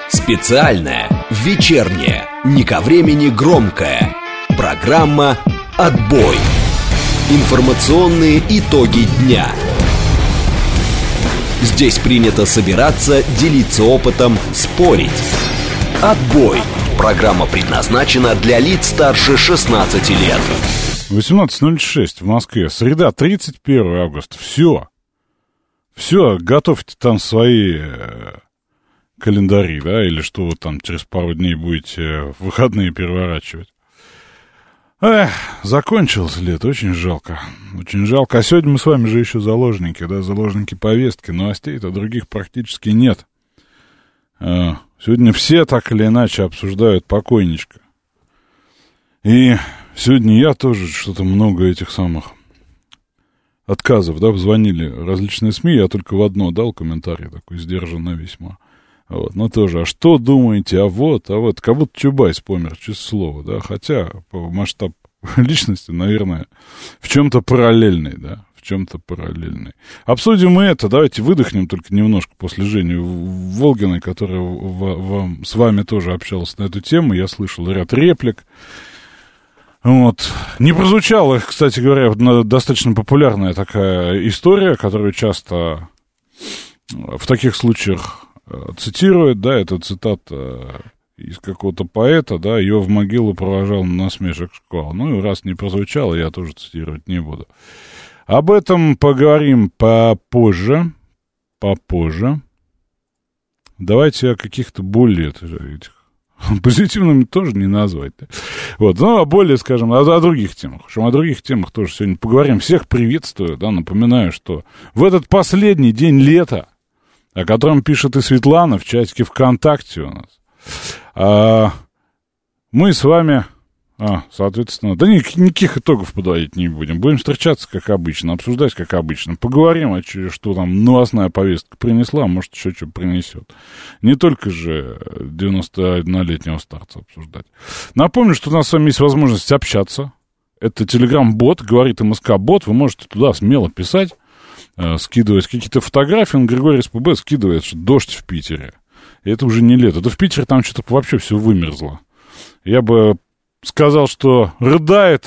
Специальная, вечерняя, не ко времени громкая программа «Отбой». Информационные итоги дня. Здесь принято собираться, делиться опытом, спорить. «Отбой». Программа предназначена для лиц старше 16 лет. 18:06 в Москве. Среда, 31 августа. Все, готовьте там свои календари, да, или что вы там через пару дней будете в выходные переворачивать. Закончилось лето, очень жалко. Очень жалко. А сегодня мы с вами же еще заложники, да, заложники повестки. Новостей-то других практически нет. Сегодня все так или иначе обсуждают покойничка. И сегодня я тоже что-то много этих самых отказов, да, звонили различные СМИ, я только в одно дал комментарий, такой сдержанный весьма. Вот, но тоже, а что думаете, а вот, как будто Чубайс помер, честное слово, да, хотя по масштабу личности, наверное, в чем-то параллельный, да, в чем-то параллельный. Обсудим мы это, давайте выдохнем только немножко после Жени Волгиной, которая с вами тоже общалась на эту тему, я слышал ряд реплик. Вот. Не прозвучала, кстати говоря, достаточно популярная такая история, которую часто в таких случаях цитирует, да, это цитата из какого-то поэта, да, ее в могилу провожал насмешек шквал. Ну, и раз не прозвучало, я тоже цитировать не буду. Об этом поговорим попозже. Давайте о каких-то более этих позитивными тоже не назвать. Да? Вот, ну, а более, скажем, о других темах. В общем, о других темах тоже сегодня поговорим. Всех приветствую, да, напоминаю, что в этот последний день лета, о котором пишет и Светлана в чатике ВКонтакте у нас, мы с вами, соответственно, да никаких итогов подводить не будем. Будем встречаться, как обычно, обсуждать, как обычно. Поговорим, что там новостная повестка принесла, может, еще что принесет. Не только же 91-летнего старца обсуждать. Напомню, что у нас с вами есть возможность общаться. Это Telegram-бот, говорит МСК-бот. Вы можете туда смело писать, скидывать какие-то фотографии. Он, Григорий СПБ, скидывает, что дождь в Питере. И это уже не лето. Да в Питере там что-то вообще все вымерзло. Я бы сказал, что рыдает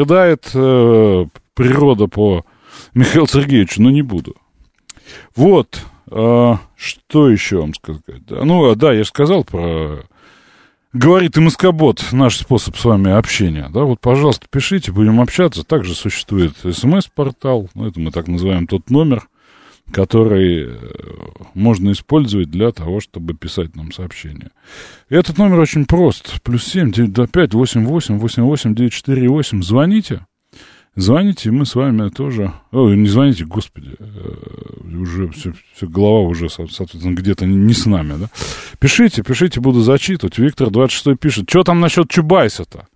природа по Михаилу Сергеевичу, но не буду. Вот, что еще вам сказать? Да, я же сказал про... Говорит МСК-бот, наш способ с вами общения. Да, вот, пожалуйста, пишите, будем общаться. Также существует СМС-портал, это мы так называем тот номер, который можно использовать для того, чтобы писать нам сообщения. Этот номер очень прост. +7 925 88 88 948. Звоните, и мы с вами тоже... не звоните, господи. Уже все, голова уже, соответственно, где-то не с нами, да? Пишите, буду зачитывать. Виктор 26 пишет. Что там насчет Чубайса-то?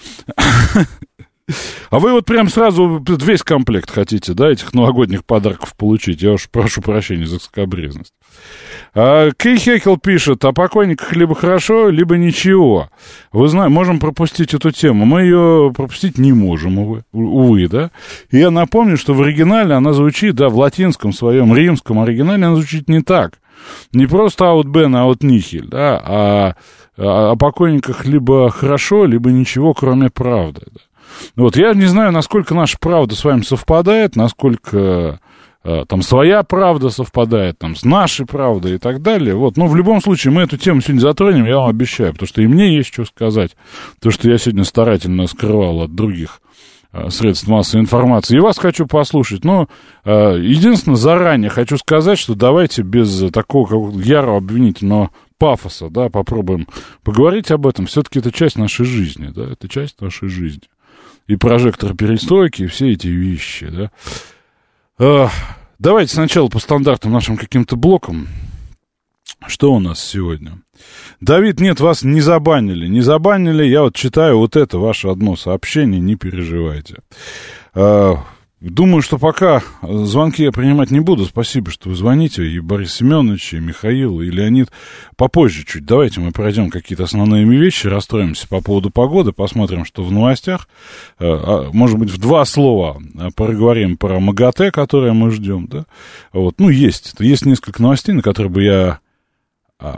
А вы вот прям сразу весь комплект хотите, да, этих новогодних подарков получить? Я уж прошу прощения за скабрезность. Кей Хекел пишет, о покойниках либо хорошо, либо ничего. Вы знаете, можем пропустить эту тему. Мы ее пропустить не можем, увы, да. И я напомню, что в оригинале она звучит, да, в латинском своем римском оригинале она звучит не так. Не просто аут бен, аут нихиль, да, а о покойниках либо хорошо, либо ничего, кроме правды, да. Вот, я не знаю, насколько наша правда с вами совпадает, насколько там своя правда совпадает там, с нашей правдой и так далее. Вот. Но в любом случае мы эту тему сегодня затронем, я вам обещаю, потому что и мне есть что сказать. То, что я сегодня старательно скрывал от других средств массовой информации. И вас хочу послушать. Но единственное, заранее хочу сказать, что давайте без такого ярого обвинительного пафоса, да, попробуем поговорить об этом. Все-таки это часть нашей жизни, да, это часть нашей жизни. И прожектор перестройки, и все эти вещи, да. Давайте сначала по стандартным нашим каким-то блокам. Что у нас сегодня? Давид, нет, вас не забанили. Не забанили, я вот читаю вот это ваше одно сообщение, не переживайте. Думаю, что пока звонки я принимать не буду. Спасибо, что вы звоните. И Борис Семенович, и Михаил, и Леонид. Попозже чуть. Давайте мы пройдем какие-то основные вещи, расстроимся по поводу погоды, посмотрим, что в новостях. Может быть, в два слова поговорим про МАГАТЭ, которое мы ждем. Да? Вот. Ну, есть несколько новостей, на которые бы я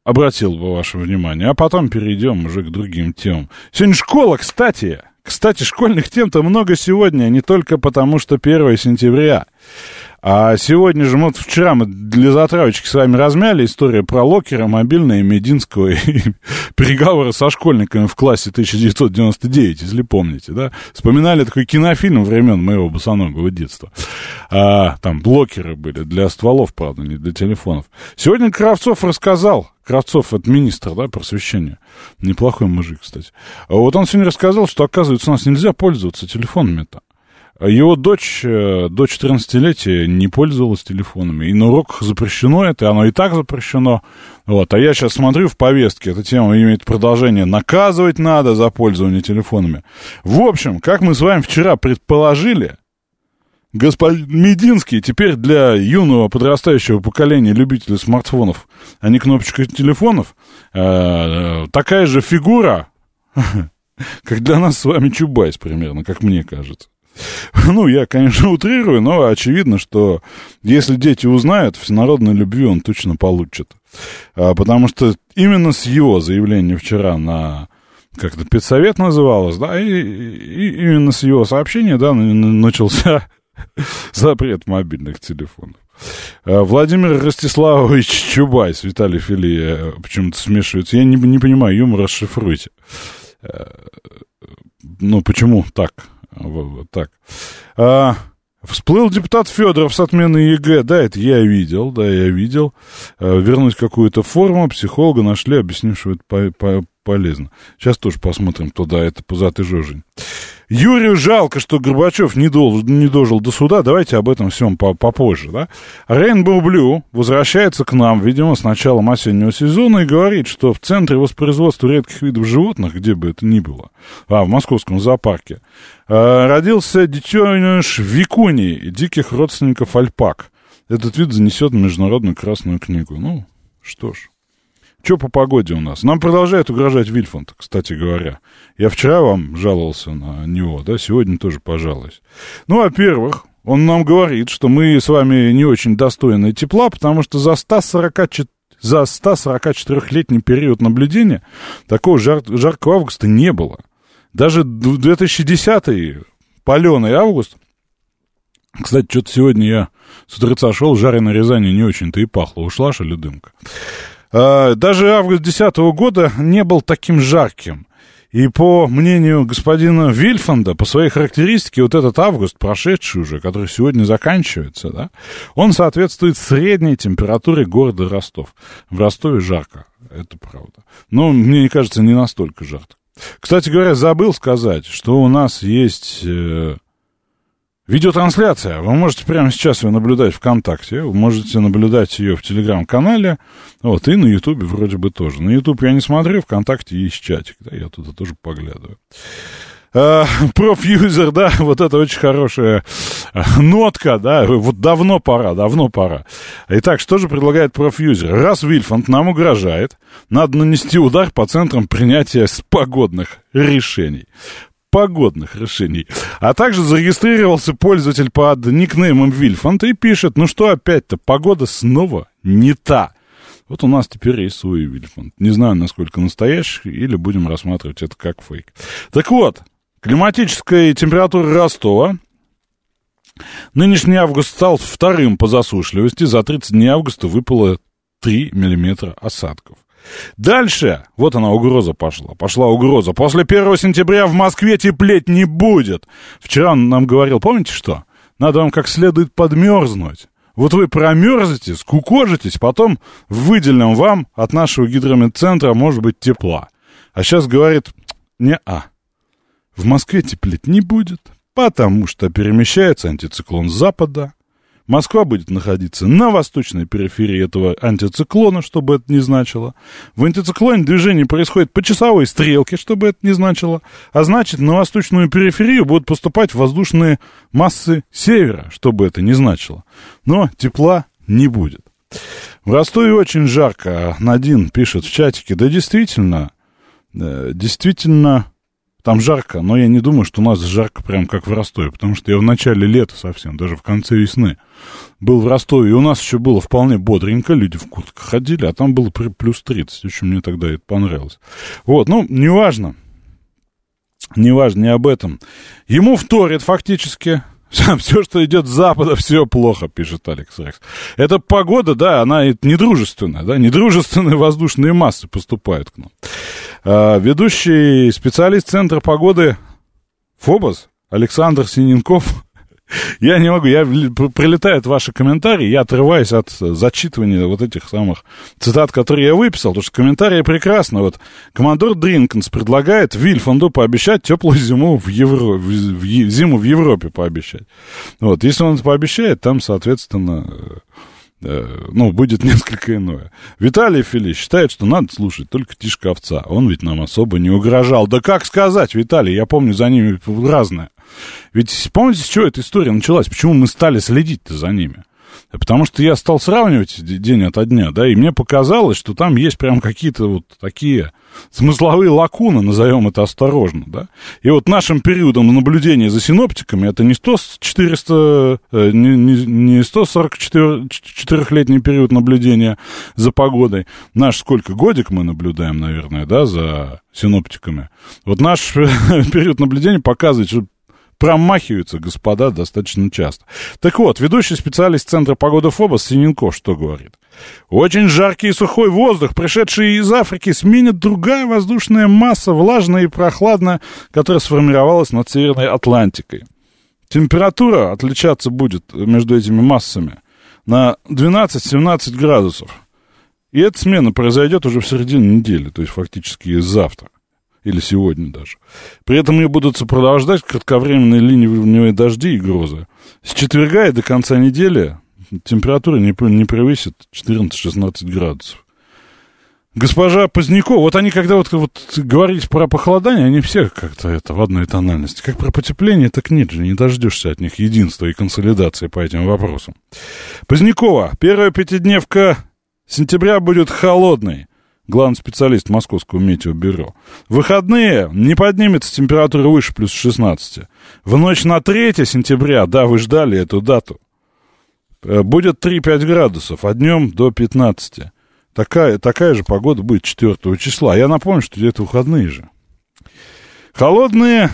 обратил бы ваше внимание, а потом перейдем уже к другим темам. Сегодня школа, кстати, школьных тем-то много сегодня, не только потому, что 1 сентября. А сегодня же, вот вчера мы для затравочки с вами размяли историю про Локера, Мобильное, Мединского и переговоры со школьниками в классе 1999, если помните, да? Вспоминали такой кинофильм времен моего босоногого детства. Там блокеры были для стволов, правда, не для телефонов. Сегодня Кравцов рассказал, Кравцов, это министр, да, просвещения, неплохой мужик, кстати. Вот он сегодня рассказал, что, оказывается, у нас нельзя пользоваться телефонами-то. Его дочь до 14-летия не пользовалась телефонами. И на уроках запрещено это, оно и так запрещено. Вот. А я сейчас смотрю в повестке, эта тема имеет продолжение. Наказывать надо за пользование телефонами. В общем, как мы с вами вчера предположили, господин Мединский теперь для юного подрастающего поколения любителей смартфонов, а не кнопочек телефонов, такая же фигура, как для нас с вами Чубайс примерно, как мне кажется. Ну, я, конечно, утрирую, но очевидно, что если дети узнают, всенародной любви он точно получит. Потому что именно с его заявления вчера на, как-то педсовет называлось, да, и именно с его сообщения, да, начался запрет мобильных телефонов. Владимир Ростиславович Чубайс, Виталий Филия почему-то смешивается. Я не понимаю, юмор расшифруйте. Ну, почему так? Вот так. Всплыл депутат Федоров с отменой ЕГЭ. Да, это я видел. Вернуть какую-то форму. Психолога нашли, объяснившего это полезно. Сейчас тоже посмотрим, кто, да, это пузатый Жожень. Юрию жалко, что Горбачев не дожил до суда. Давайте об этом всем попозже, да? Rainbow Blue возвращается к нам, видимо, с началом осеннего сезона и говорит, что в Центре воспроизводства редких видов животных, где бы это ни было, в московском зоопарке, родился детеныш викуний, диких родственников альпак. Этот вид занесет в Международную Красную книгу. Ну, что ж. Что по погоде у нас? Нам продолжает угрожать Вильфанд, кстати говоря. Я вчера вам жаловался на него, да, сегодня тоже пожалуюсь. Ну, во-первых, он нам говорит, что мы с вами не очень достойны тепла, потому что за 144-летний период наблюдения такого жаркого августа не было. Даже 2010-й паленый август. Кстати, что-то сегодня я с утреца шел, жареной Рязани не очень-то и пахло. Ушла, что ли, дымка? Даже август 2010 года не был таким жарким. И по мнению господина Вильфанда, по своей характеристике, вот этот август, прошедший уже, который сегодня заканчивается, да, он соответствует средней температуре города Ростов. В Ростове жарко, это правда. Но, мне кажется, не настолько жарко. Кстати говоря, забыл сказать, что у нас есть видеотрансляция. Вы можете прямо сейчас ее наблюдать ВКонтакте, вы можете наблюдать ее в Телеграм-канале, вот, и на Ютубе вроде бы тоже. На Ютуб я не смотрю, ВКонтакте есть чатик, да, я туда тоже поглядываю. Профьюзер, да, вот это очень хорошая нотка, да, вот давно пора. Итак, что же предлагает профьюзер? Раз Вильфанд нам угрожает, надо нанести удар по центрам принятия погодных решений. А также зарегистрировался пользователь под никнеймом Вильфанд и пишет, ну что опять-то, погода снова не та. Вот у нас теперь есть свой Вильфанд. Не знаю, насколько настоящий, или будем рассматривать это как фейк. Так вот, климатическая температура Ростова. Нынешний август стал вторым по засушливости. За 30 дней августа выпало 3 миллиметра осадков. Дальше, вот она угроза пошла угроза. После 1 сентября в Москве теплеть не будет. Вчера он нам говорил, помните что? Надо вам как следует подмерзнуть. Вот вы промерзнете, скукожитесь, потом выделим вам от нашего гидрометцентра, может быть, тепла. А сейчас говорит, не-а. В Москве теплеть не будет, потому что перемещается антициклон с запада. Москва будет находиться на восточной периферии этого антициклона, что бы это ни значило. В антициклоне движение происходит по часовой стрелке, что бы это ни значило. А значит, на восточную периферию будут поступать воздушные массы севера, что бы это ни значило. Но тепла не будет. В Ростове очень жарко. Надин пишет в чатике, да действительно, Там жарко, но я не думаю, что у нас жарко прям как в Ростове, потому что я в начале лета совсем, даже в конце весны был в Ростове, и у нас еще было вполне бодренько, люди в куртках ходили, а там было плюс 30, очень мне тогда это понравилось. Вот, ну, неважно, не об этом. Ему вторит фактически... Все, что идет с запада, все плохо, пишет Алекс Рекс. Эта погода, да, она недружественная, да, недружественные воздушные массы поступают к нам. Ведущий специалист Центра погоды ФОБОС Александр Синенков. Я не могу, прилетают ваши комментарии, я отрываюсь от зачитывания вот этих самых цитат, которые я выписал, потому что комментарии прекрасны. Вот командор Дринкенс предлагает Вильфанду пообещать теплую зиму в Европе пообещать. Вот, если он это пообещает, там, соответственно, будет несколько иное. Виталий Фили считает, что надо слушать только Тишка Овца. Он ведь нам особо не угрожал. Да как сказать, Виталий, я помню за ними разное. Ведь помните, с чего эта история началась? Почему мы стали следить-то за ними? Потому что я стал сравнивать день ото дня, да, и мне показалось, что там есть прям какие-то вот такие смысловые лакуны, назовем это осторожно, да. И вот нашим периодом наблюдения за синоптиками, это не 144-летний период наблюдения за погодой. Наш сколько, годик мы наблюдаем, наверное, да, за синоптиками. Вот наш период наблюдения показывает, что промахиваются господа достаточно часто. Так вот, ведущий специалист Центра погоды ФОБОС Синенков что говорит? Очень жаркий и сухой воздух, пришедший из Африки, сменит другая воздушная масса, влажная и прохладная, которая сформировалась над Северной Атлантикой. Температура отличаться будет между этими массами на 12-17 градусов. И эта смена произойдет уже в середине недели, то есть фактически завтра. Или сегодня даже. При этом ее будут сопровождать кратковременные ливневые дожди и грозы. С четверга и до конца недели температура не превысит 14-16 градусов. Госпожа Позднякова, вот они когда вот говорить про похолодание, они все как-то в одной тональности. Как про потепление, так нет же, не дождешься от них единства и консолидации по этим вопросам. Позднякова, первая пятидневка сентября будет холодной. Главный специалист Московского метеобюро. В выходные не поднимется температура выше плюс 16. В ночь на 3 сентября, да, вы ждали эту дату, будет 3-5 градусов, а днем до 15. Такая же погода будет 4 числа. Я напомню, что это выходные же. Холода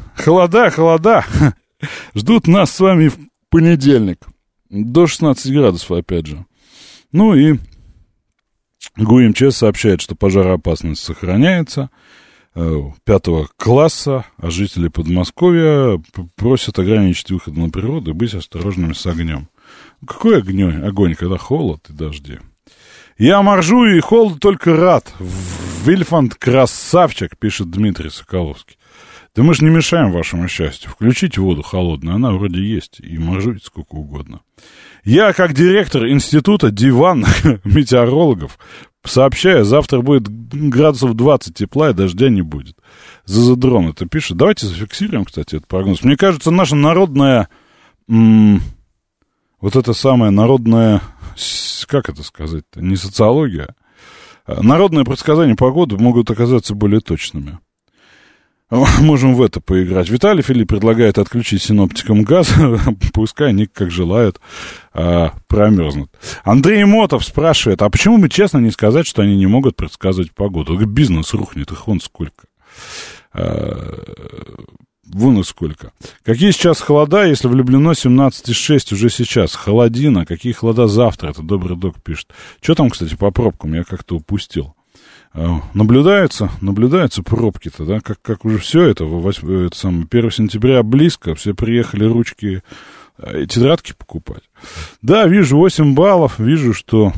ждут нас с вами в понедельник. До 16 градусов, опять же. Ну и ГУ-МЧС сообщает, что пожароопасность сохраняется 5 класса, а жители Подмосковья просят ограничить выход на природу и быть осторожными с огнем. Какой огонь, когда холод и дожди? Я моржу и холоду только рад. Вильфанд красавчик, пишет Дмитрий Соколовский. Да мы же не мешаем вашему счастью. Включите воду холодную, она вроде есть, и моржуйте сколько угодно. Я, как директор института диванных метеорологов, сообщаю, завтра будет градусов 20 тепла и дождя не будет. Зазадрон это пишет. Давайте зафиксируем, кстати, этот прогноз. Мне кажется, наша народная, вот это самое народное, как это сказать-то, не социология, народные предсказания погоды могут оказаться более точными. Можем в это поиграть. Виталий Филипп предлагает отключить синоптикам газ. Пускай они, как желают, промерзнут. Андрей Мотов спрашивает, а почему бы честно не сказать, что они не могут предсказывать погоду? Бизнес рухнет, их вон сколько. Вон и сколько. Какие сейчас холода, если влюблено 17,6 уже сейчас? Холодина. Какие холода завтра? Это Добрый Док пишет. Что там, кстати, по пробкам? Я как-то упустил. Наблюдаются пробки-то, да, как уже все это 1 сентября близко, все приехали ручки и тетрадки покупать. Да, вижу 8 баллов, вижу, что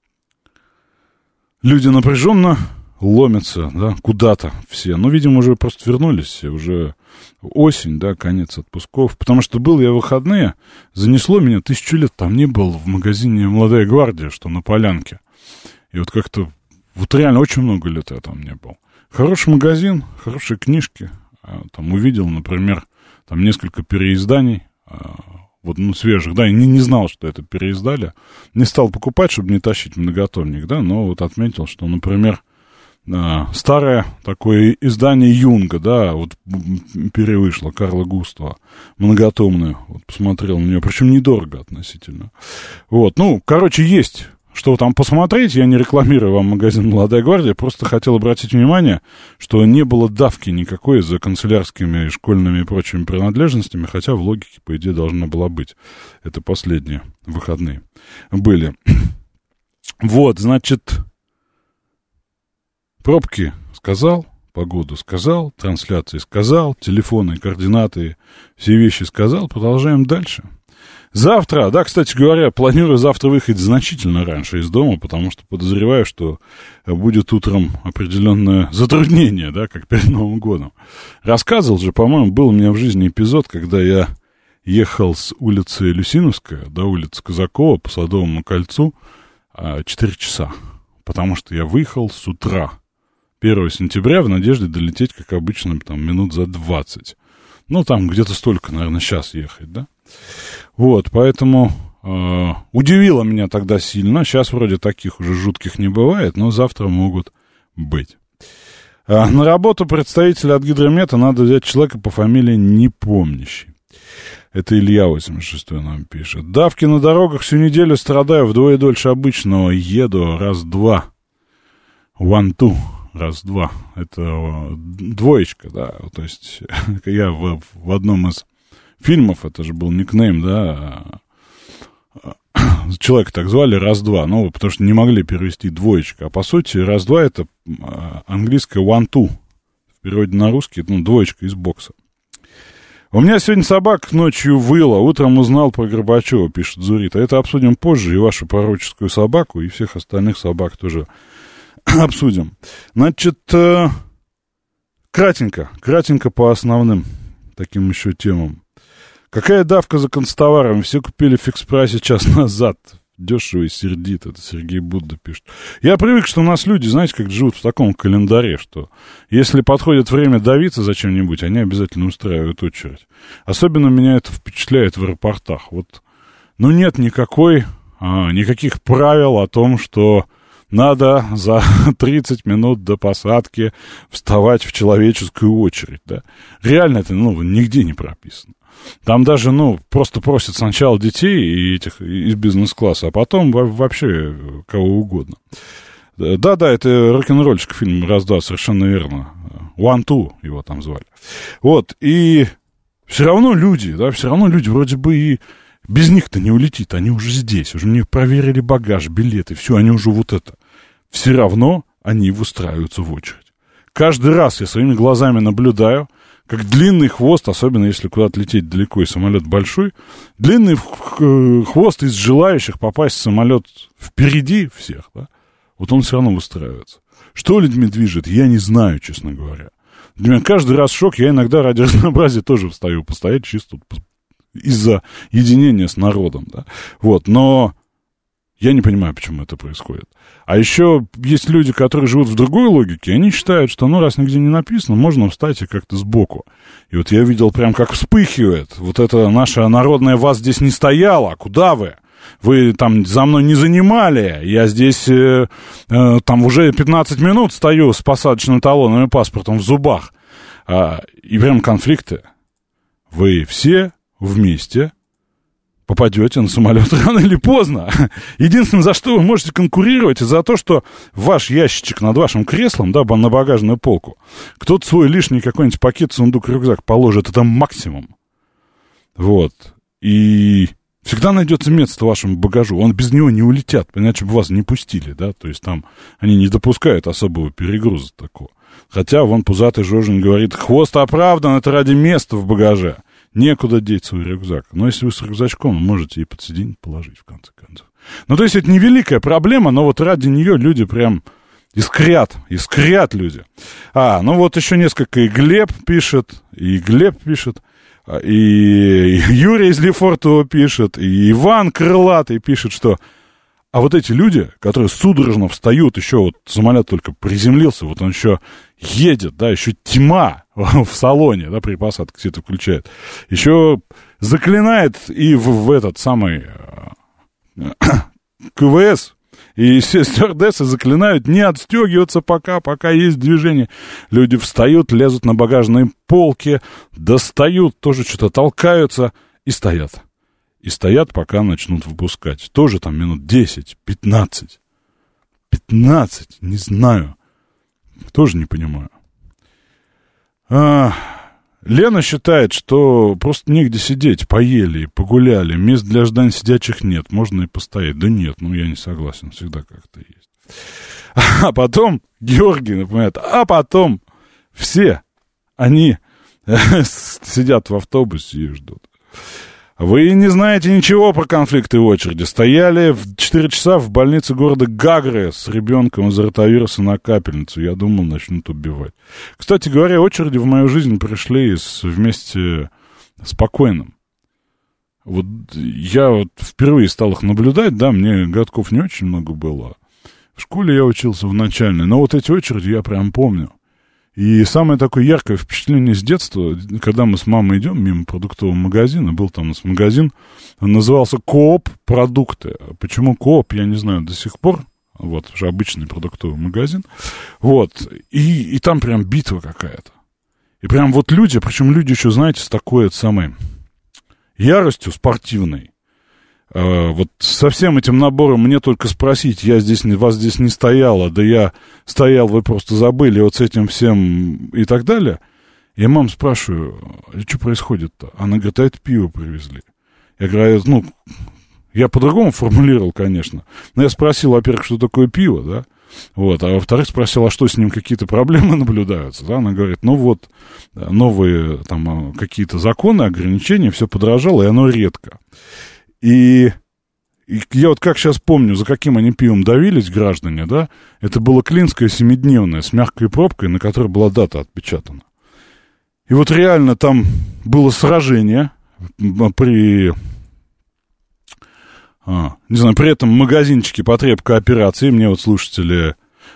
люди напряженно ломятся, да, куда-то все. Ну, видимо, уже просто вернулись все, уже осень, да, конец отпусков. Потому что был я в выходные, занесло меня, 1000 лет там не был в магазине «Молодая гвардия», что на Полянке. И вот как-то вот реально очень много лет я там не был. Хороший магазин, хорошие книжки. Там увидел, например, там несколько переизданий, вот, ну, свежих, да, и не знал, что это переиздали. Не стал покупать, чтобы не тащить многотомник, да, но вот отметил, что, например, старое такое издание Юнга, да, вот перевышло, Карла Густава, многотомное, вот посмотрел на нее, причем недорого относительно. Вот, ну, короче, есть что там посмотреть, я не рекламирую вам магазин «Молодая гвардия», просто хотел обратить внимание, что не было давки никакой за канцелярскими, школьными и прочими принадлежностями, хотя в логике, по идее, должна была быть. Это последние выходные были. Вот, значит, пробки сказал, погоду сказал, трансляции сказал, телефоны, координаты, все вещи сказал, продолжаем дальше. Завтра, да, кстати говоря, планирую завтра выехать значительно раньше из дома, потому что подозреваю, что будет утром определенное затруднение, да, как перед Новым годом. Рассказывал же, по-моему, был у меня в жизни эпизод, когда я ехал с улицы Люсиновская до улицы Казакова по Садовому кольцу 4 часа, потому что я выехал с утра 1 сентября в надежде долететь, как обычно, там, минут за 20. Ну, там где-то столько, наверное, час ехать, да? Вот, поэтому удивило меня тогда сильно. Сейчас вроде таких уже жутких не бывает, но завтра могут быть. На работу представителя от Гидромета надо взять человека по фамилии Непомнящий. Это Илья 86 нам пишет. Давки на дорогах всю неделю страдаю, вдвое дольше обычного. Еду раз-два. One-two. Раз-два. Это двоечка, да. То есть я в одном из фильмов, это же был никнейм, да, человека так звали, раз-два, ну, потому что не могли перевести двоечка, а по сути раз-два это английское one-two, в переводе на русский, ну, двоечка из бокса. У меня сегодня собака ночью выла, утром узнал про Горбачева, пишет Зурит, а это обсудим позже, и вашу пророческую собаку, и всех остальных собак тоже обсудим. Значит, кратенько по основным таким еще темам. Какая давка за констоварами? Все купили в фикс-прайсе час назад. Дешево и сердито. Это Сергей Будда пишет. Я привык, что у нас люди, знаете, как живут в таком календаре, что если подходит время давиться за чем-нибудь, они обязательно устраивают очередь. Особенно меня это впечатляет в аэропортах. Вот, ну, нет никаких правил о том, что надо за 30 минут до посадки вставать в человеческую очередь, да. Реально это, нигде не прописано. Там даже, просто просят сначала детей и этих из бизнес-класса, а потом вообще кого угодно. Да, это рок-н-ролльчик фильм «Раз-два», совершенно верно. One-two его там звали. Вот, и все равно люди вроде бы и без них-то не улетит, они уже здесь, уже мне проверили багаж, билеты, все, они уже вот это. Все равно они выстраиваются в очередь. Каждый раз я своими глазами наблюдаю, как длинный хвост, особенно если куда-то лететь далеко и самолет большой, длинный хвост из желающих попасть в самолет впереди всех, да, вот он все равно выстраивается. Что людьми движет, я не знаю, честно говоря. Для меня каждый раз шок, я иногда ради разнообразия тоже встаю постоять чисто из-за единения с народом, да, вот, но я не понимаю, почему это происходит. А еще есть люди, которые живут в другой логике, и они считают, что, раз нигде не написано, можно встать и как-то сбоку. И вот я видел прям, как вспыхивает вот это наше народное «вас здесь не стояло, куда вы? Вы там за мной не занимали, я здесь там уже 15 минут стою с посадочным талоном и паспортом в зубах». И прям конфликты. Вы все вместе попадете на самолет рано или поздно. Единственное, за что вы можете конкурировать, это за то, что ваш ящичек над вашим креслом, да, на багажную полку, кто-то свой лишний какой-нибудь пакет, сундук, рюкзак положит, это максимум. Вот. И всегда найдется место вашему багажу. Он без него не улетят, иначе бы вас не пустили, да, то есть там они не допускают особого перегруза такого. Хотя вон пузатый Жожин говорит, хвост оправдан, это ради места в багаже. Некуда деть свой рюкзак. Но если вы с рюкзачком, можете и под сиденье положить, в конце концов. То есть это невеликая проблема, но вот ради нее люди прям искрят люди. Вот еще несколько, и Глеб пишет, и Юрий из Лефортово пишет, и Иван Крылатый пишет, что а вот эти люди, которые судорожно встают, еще вот самолет только приземлился, вот он еще едет, да, еще тьма в салоне, да, при посадке все это включает, еще заклинает и в этот самый КВС И все стюардессы заклинают не отстегиваться пока есть движение. Люди встают, лезут на багажные полки, достают, тоже что-то толкаются и стоят. И стоят, пока начнут выпускать. Тоже там минут 10, 15. 15, не знаю. Тоже не понимаю. Лена считает, что просто негде сидеть. Поели, погуляли. Мест для ожидания сидячих нет. Можно и постоять. Да нет, я не согласен. Всегда как-то есть. А потом, Георгий напоминает, потом все они сидят в автобусе и ждут. Вы не знаете ничего про конфликты в очереди. Стояли в 4 часа в больнице города Гагры с ребенком из-за ротавируса на капельницу. Я думал, начнут убивать. Кстати говоря, очереди в мою жизнь пришли вместе с покойным. Вот я впервые стал их наблюдать, да, мне годков не очень много было. В школе я учился в начальной, но вот эти очереди я прям помню. И самое такое яркое впечатление с детства, когда мы с мамой идем мимо продуктового магазина, был там у нас магазин, он назывался Кооп продукты. Почему Кооп, я не знаю до сих пор, вот, уже обычный продуктовый магазин, вот, и там прям битва какая-то. И прям вот люди, причем люди еще, знаете, с такой самой яростью спортивной. Вот со всем этим набором мне только спросить, вас здесь не стояло, да я стоял, вы просто забыли, вот с этим всем и так далее. Я маму спрашиваю, что происходит-то? Она говорит, это пиво привезли. Я говорю, я по-другому формулировал, конечно. Но я спросил, во-первых, что такое пиво, да? Вот, а во-вторых, спросил, а что с ним, какие-то проблемы наблюдаются, да? Она говорит, новые там какие-то законы, ограничения, все подорожало, и оно редко. И я вот как сейчас помню, за каким они пивом давились граждане, да, это было клинское 7-дневное с мягкой пробкой, на которой была дата отпечатана. И вот реально там было сражение при этом магазинчике потребкооперации, мне вот слушатели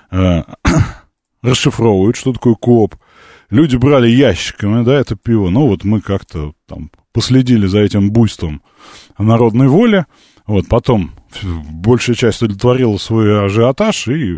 расшифровывают, что такое Кооп. Люди брали ящиками, да, это пиво, вот мы как-то там последили за этим буйством народной воли, вот, потом большая часть удовлетворила свой ажиотаж, и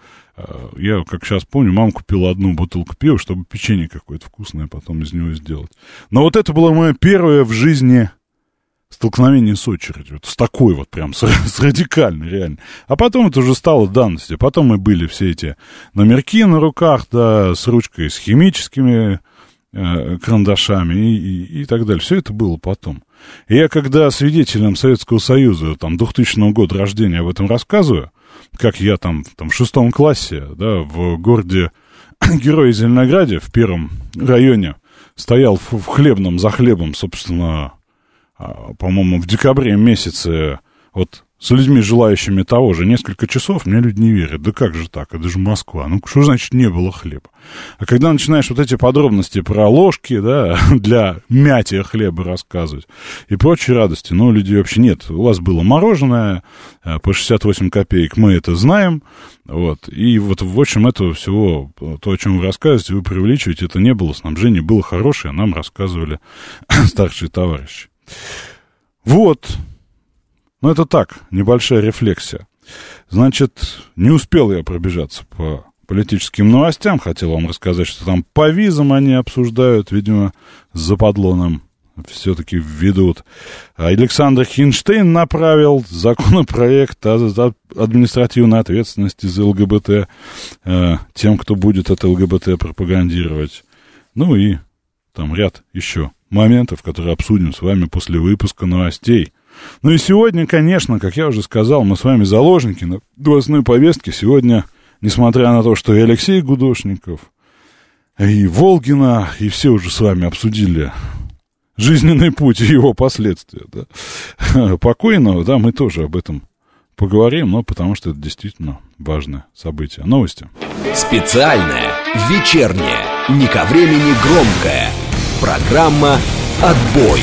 я, как сейчас помню, мама купила 1 бутылку пива, чтобы печенье какое-то вкусное потом из него сделать. Но вот это было мое первое в жизни столкновение с очередью, вот с такой вот прям, с радикальной, реально. А потом это уже стало данностью, потом и были все эти номерки на руках, да, с ручкой, с химическими карандашами и так далее. Все это было потом. И я, когда свидетелям Советского Союза, там, 2000 года рождения об этом рассказываю, как я там в 6 классе, да, в городе Герое Зеленограде, в 1 районе, стоял в хлебном, за хлебом, собственно, по-моему, в декабре месяце, вот, с людьми, желающими того же, несколько часов, мне люди не верят. Да как же так? Это же Москва. Что значит не было хлеба? А когда начинаешь вот эти подробности про ложки, да, для мятия хлеба рассказывать и прочие радости, людей вообще нет. У вас было мороженое по 68 копеек, мы это знаем, вот. И вот, в общем, этого всего, то, о чем вы рассказываете, вы преувеличиваете, это не было. Снабжение было хорошее, нам рассказывали старшие товарищи. Вот. Это так, небольшая рефлексия. Значит, не успел я пробежаться по политическим новостям. Хотел вам рассказать, что там по визам они обсуждают, видимо, с западло нам все-таки введут. Александр Хинштейн направил законопроект о административной ответственности за ЛГБТ тем, кто будет это ЛГБТ пропагандировать. И там ряд еще моментов, которые обсудим с вами после выпуска новостей. И сегодня, конечно, как я уже сказал, мы с вами заложники на новостной повестке. Сегодня, несмотря на то, что и Алексей Гудошников, и Волгина, и все уже с вами обсудили жизненный путь и его последствия, да, покойного, да, мы тоже об этом поговорим, потому что это действительно важное событие. Новости. Специальная, вечерняя, не ко времени громкая программа «Отбой».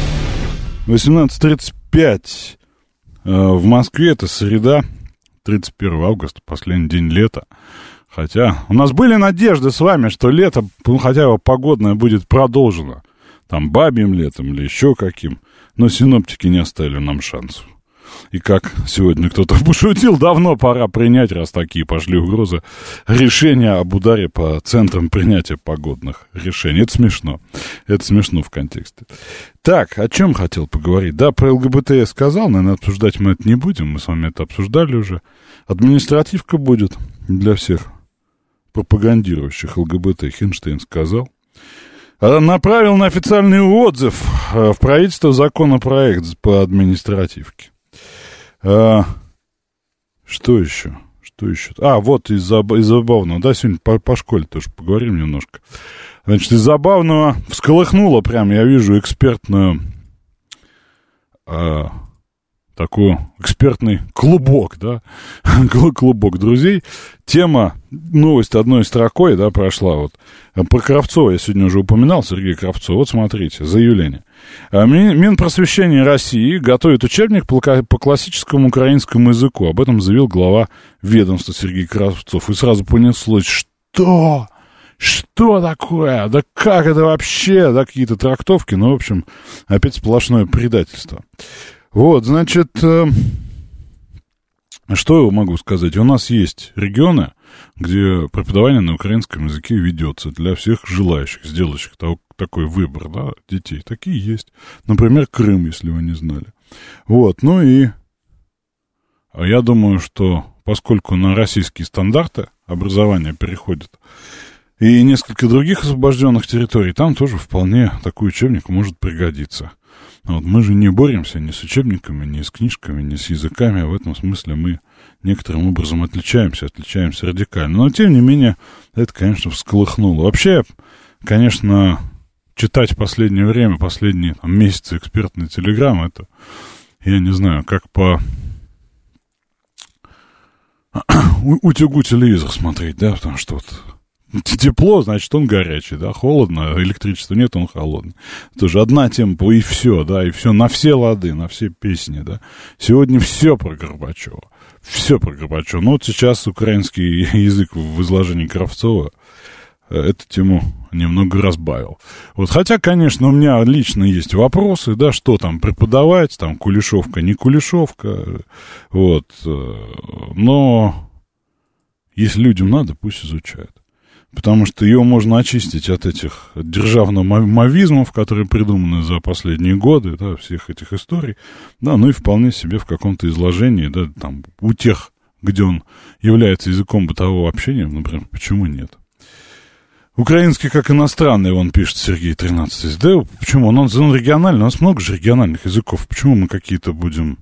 18:35 в Москве, это среда, 31 августа, последний день лета. Хотя у нас были надежды с вами, что лето, хотя бы погодное, будет продолжено. Там бабьим летом или еще каким. Но синоптики не оставили нам шансов. И как сегодня кто-то пошутил, давно пора принять, раз такие пошли угрозы, решение об ударе по центрам принятия погодных решений. Это смешно. Это смешно в контексте. Так, о чем хотел поговорить? Да, про ЛГБТ я сказал, наверное, обсуждать мы это не будем, мы с вами это обсуждали уже. Административка будет для всех пропагандирующих ЛГБТ, Хинштейн сказал. Направил на официальный отзыв в правительство законопроект по административке. Что еще? Что еще? Вот из забавного. Да, сегодня по школе тоже поговорим немножко. Значит, из забавного всколыхнуло прям, я вижу, экспертную... такой экспертный клубок, да, клубок друзей. Тема, новость одной строкой, да, прошла вот. Про Кравцова я сегодня уже упоминал, Сергей Кравцов. Вот смотрите, заявление. Минпросвещение России готовит учебник по классическому украинскому языку. Об этом заявил глава ведомства Сергей Кравцов. И сразу понеслось, что? Что такое? Да как это вообще? Да, какие-то трактовки. Ну, в общем, опять сплошное предательство. Вот, значит, что я могу сказать? У нас есть регионы, где преподавание на украинском языке ведется для всех желающих, сделающих такой выбор, да, детей. Такие есть. Например, Крым, если вы не знали. Вот, ну и я думаю, что поскольку на российские стандарты образование переходит и несколько других освобожденных территорий, там тоже вполне такой учебник может пригодиться. Вот, мы же не боремся ни с учебниками, ни с книжками, ни с языками. В этом смысле мы некоторым образом отличаемся радикально. Но, тем не менее, это, конечно, всколыхнуло. Вообще, конечно, читать в последнее время, последние месяцы экспертные телеграммы, это, я не знаю, как по утюгу телевизор смотреть, да, потому что вот... Тепло, значит, он горячий, да, холодно, электричества нет, он холодный. Тоже одна тема, и все, да, и все, на все лады, на все песни, да. Сегодня все про Горбачева, все про Горбачева. Но вот сейчас украинский язык в изложении Кравцова эту тему немного разбавил. Вот, хотя, конечно, у меня лично есть вопросы, да, что там преподавать, там Кулешовка, не Кулешовка, вот, но если людям надо, пусть изучают. Потому что ее можно очистить от этих державных мавизмов, которые придуманы за последние годы, да, всех этих историй, да, ну и вполне себе в каком-то изложении, да, там, у тех, где он является языком бытового общения, например, почему нет? Украинский как иностранный, он пишет, Сергей 13. Да, почему? Он региональный, у нас много же региональных языков, почему мы какие-то будем,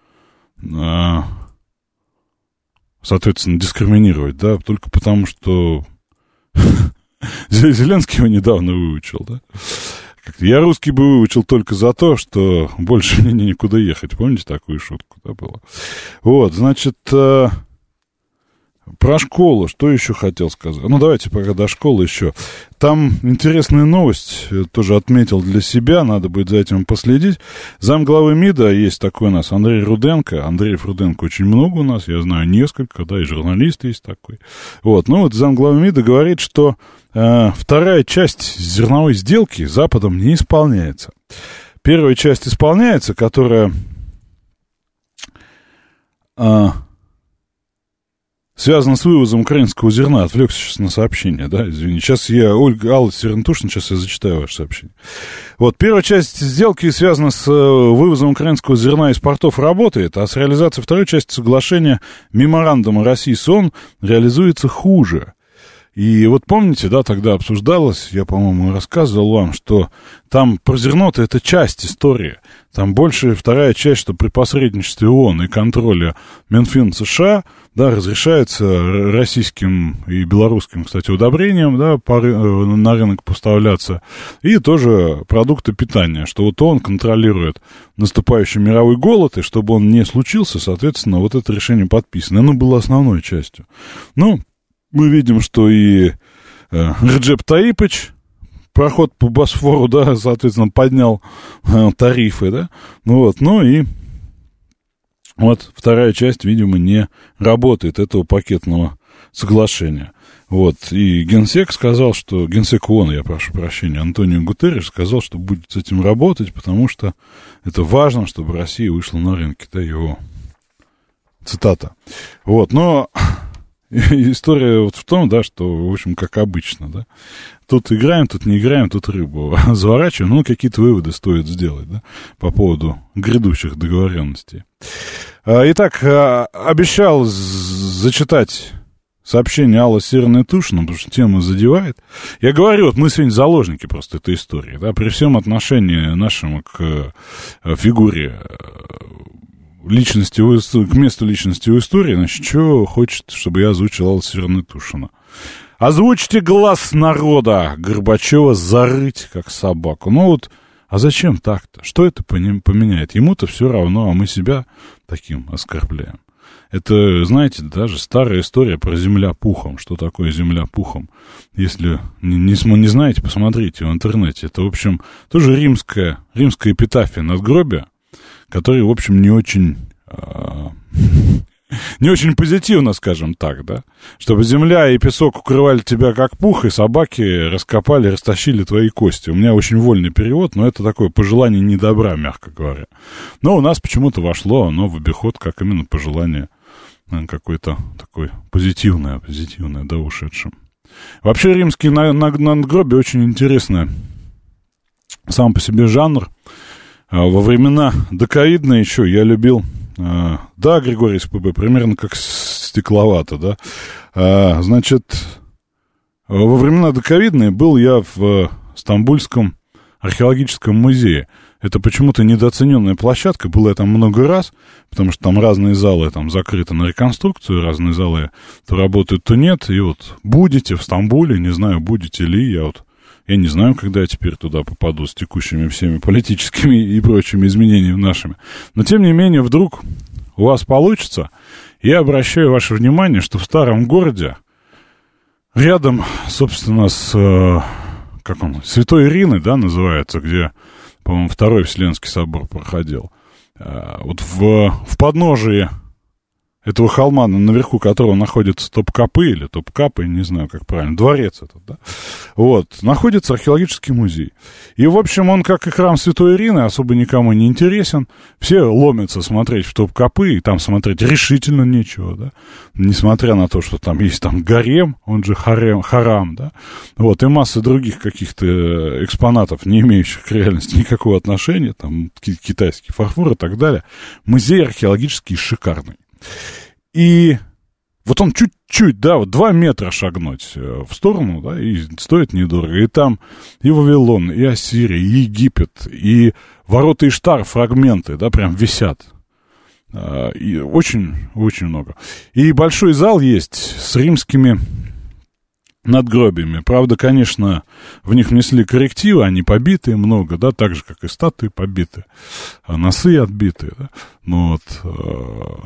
соответственно, дискриминировать, да, только потому что... Зеленский его недавно выучил, да? Я русский бы выучил только за то, что больше мне никуда ехать. Помните такую шутку, да, было? Вот, значит, про школу, что еще хотел сказать? Ну, давайте пока до школы еще. Там интересная новость, тоже отметил для себя, надо будет за этим последить. Замглавы МИДа есть такой у нас Андрей Руденко. Андреев Руденко очень много у нас, я знаю несколько, да, и журналист есть такой. Вот, ну вот замглавы МИДа говорит, что вторая часть зерновой сделки Западом не исполняется. Первая часть исполняется, которая... связано с вывозом украинского зерна. Отвлекся сейчас на сообщение, да, извини. Сейчас Алла Серентушина, сейчас я зачитаю ваше сообщение. Вот, первая часть сделки связана с вывозом украинского зерна из портов работает, а с реализацией второй части соглашения меморандума России с ООН реализуется хуже. И вот помните, да, тогда обсуждалось, я, по-моему, рассказывал вам, что там про зерно-то это часть истории. Там больше вторая часть, что при посредничестве ООН и контроле Минфин США, да, разрешается российским и белорусским, кстати, удобрениям, да, на рынок поставляться. И тоже продукты питания, что вот ООН контролирует наступающий мировой голод, и чтобы он не случился, соответственно, вот это решение подписано. Оно было основной частью. Ну, мы видим, что и Реджеп Таипыч проход по Босфору, да, соответственно, поднял тарифы, да, вот, ну и вот вторая часть, видимо, не работает этого пакетного соглашения. Вот, и генсек ООН, я прошу прощения, Антонио Гутерриш сказал, что будет с этим работать, потому что это важно, чтобы Россия вышла на рынки, да, его цитата. Вот, но история вот в том, да, что, в общем, как обычно, да, тут играем, тут не играем, тут рыбу заворачиваем, ну, какие-то выводы стоит сделать, да, по поводу грядущих договоренностей. Итак, обещал зачитать сообщение Аллы Северной Тушиной, потому что тема задевает. Я говорю, вот мы сегодня заложники просто этой истории, да, при всем отношении нашему к фигуре личности, к месту личности в истории, значит, что хочет, чтобы я озвучил Алла Северной Тушина. Озвучьте глаз народа, Горбачева зарыть, как собаку. Ну вот, а зачем так-то? Что это поменяет? Ему-то все равно, а мы себя таким оскорбляем. Это, знаете, даже старая история про земля пухом. Что такое земля пухом? Если не знаете, посмотрите в интернете. Это, в общем, тоже римская эпитафия надгробия, которая, в общем, не очень позитивно, скажем так, да? Чтобы земля и песок укрывали тебя как пух, и собаки раскопали, растащили твои кости. У меня очень вольный перевод, но это такое пожелание недобра, мягко говоря. Но у нас почему-то вошло оно в обиход, как именно пожелание какое-то такое позитивное, да, ушедшим. Вообще римские надгробия очень интересный сам по себе жанр. Во времена доковидные еще я любил, да, Григорий СПБ, примерно как Стекловато, да. Значит, во времена доковидные был я в Стамбульском археологическом музее. Это почему-то недооцененная площадка, была я там много раз, потому что там разные залы там закрыты на реконструкцию, разные залы то работают, то нет. И вот будете в Стамбуле, не знаю, будете ли, я не знаю, когда я теперь туда попаду с текущими всеми политическими и прочими изменениями нашими. Но, тем не менее, вдруг у вас получится. Я обращаю ваше внимание, что в старом городе, рядом, собственно, с, Святой Ирины, да, называется, где, по-моему, Второй Вселенский собор проходил. Вот в подножии этого холма, наверху которого находится Топкапы, или Топкапы, не знаю, как правильно, дворец этот, да, вот, находится археологический музей. И, в общем, он, как и храм Святой Ирины, особо никому не интересен. Все ломятся смотреть в Топкапы, и там смотреть решительно нечего, да, несмотря на то, что там есть там гарем, он же харам, да, вот, и масса других каких-то экспонатов, не имеющих к реальности никакого отношения, там, китайский фарфор и так далее. Музей археологический шикарный. И вот он чуть-чуть, да, вот 2 метра шагнуть в сторону, да, и стоит недорого. И там и Вавилон, и Ассирия, и Египет, и ворота Иштар, фрагменты, да, прям висят. И очень много. И большой зал есть с римскими надгробиями. Правда, конечно, в них внесли коррективы, они побитые много, да, так же, как и статуи побиты, а носы отбитые, да. Ну вот...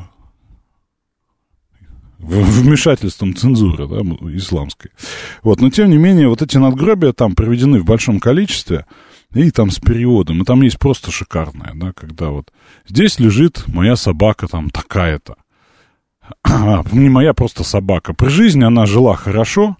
вмешательством цензуры, да, исламской. Вот, но, тем не менее, вот эти надгробия там приведены в большом количестве, и там с периодом, и там есть просто шикарное, да, когда вот здесь лежит моя собака там такая-то. Не моя, просто собака. При жизни она жила хорошо,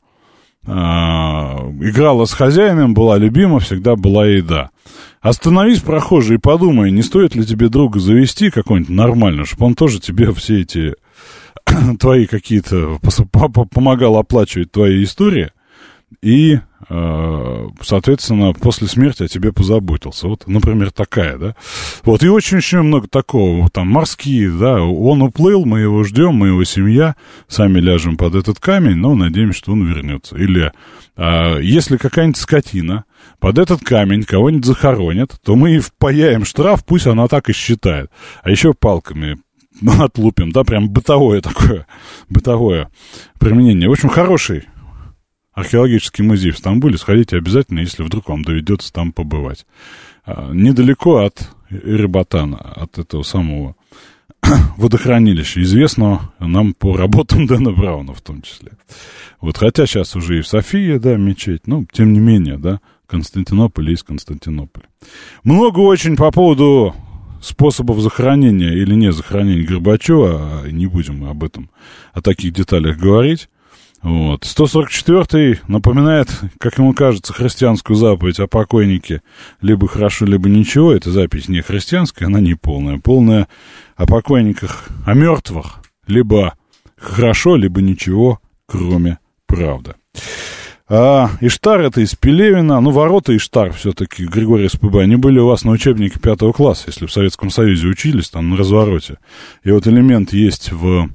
играла с хозяином, была любима, всегда была еда. Остановись, прохожий, и подумай, не стоит ли тебе друга завести какой-нибудь нормальный, чтобы он тоже тебе все эти... твои какие-то, помогал оплачивать твои истории и, соответственно, после смерти о тебе позаботился. Вот, например, такая, да. Вот, и очень-очень много такого. Там морские, да, он уплыл, мы его ждем, мы его семья, сами ляжем под этот камень, но надеемся, что он вернется. Или, если какая-нибудь скотина под этот камень кого-нибудь захоронят, то мы и впаяем штраф, пусть она так и считает. А еще палками отлупим, да, прям бытовое применение. В общем, хороший археологический музей в Стамбуле. Сходите обязательно, если вдруг вам доведется там побывать. Недалеко от Эребатана, от этого самого водохранилища, известного нам по работам Дэна Брауна в том числе. Вот, хотя сейчас уже и в Софии, да, мечеть, но тем не менее, да, Константинополь есть Константинополь. Много очень по поводу способов захоронения или не захоронения Горбачева, не будем мы об этом, о таких деталях говорить. Вот. 144-й напоминает, как ему кажется, христианскую заповедь о покойнике либо хорошо, либо ничего. Эта запись не христианская, она не полная. Полная о покойниках, о мертвых, либо хорошо, либо ничего, кроме правды. Иштар — это из Пелевина. Ну, ворота Иштар все-таки, Григорий СПБ, они были у вас на учебнике 5 класса, если в Советском Союзе учились, там на развороте. И вот элемент есть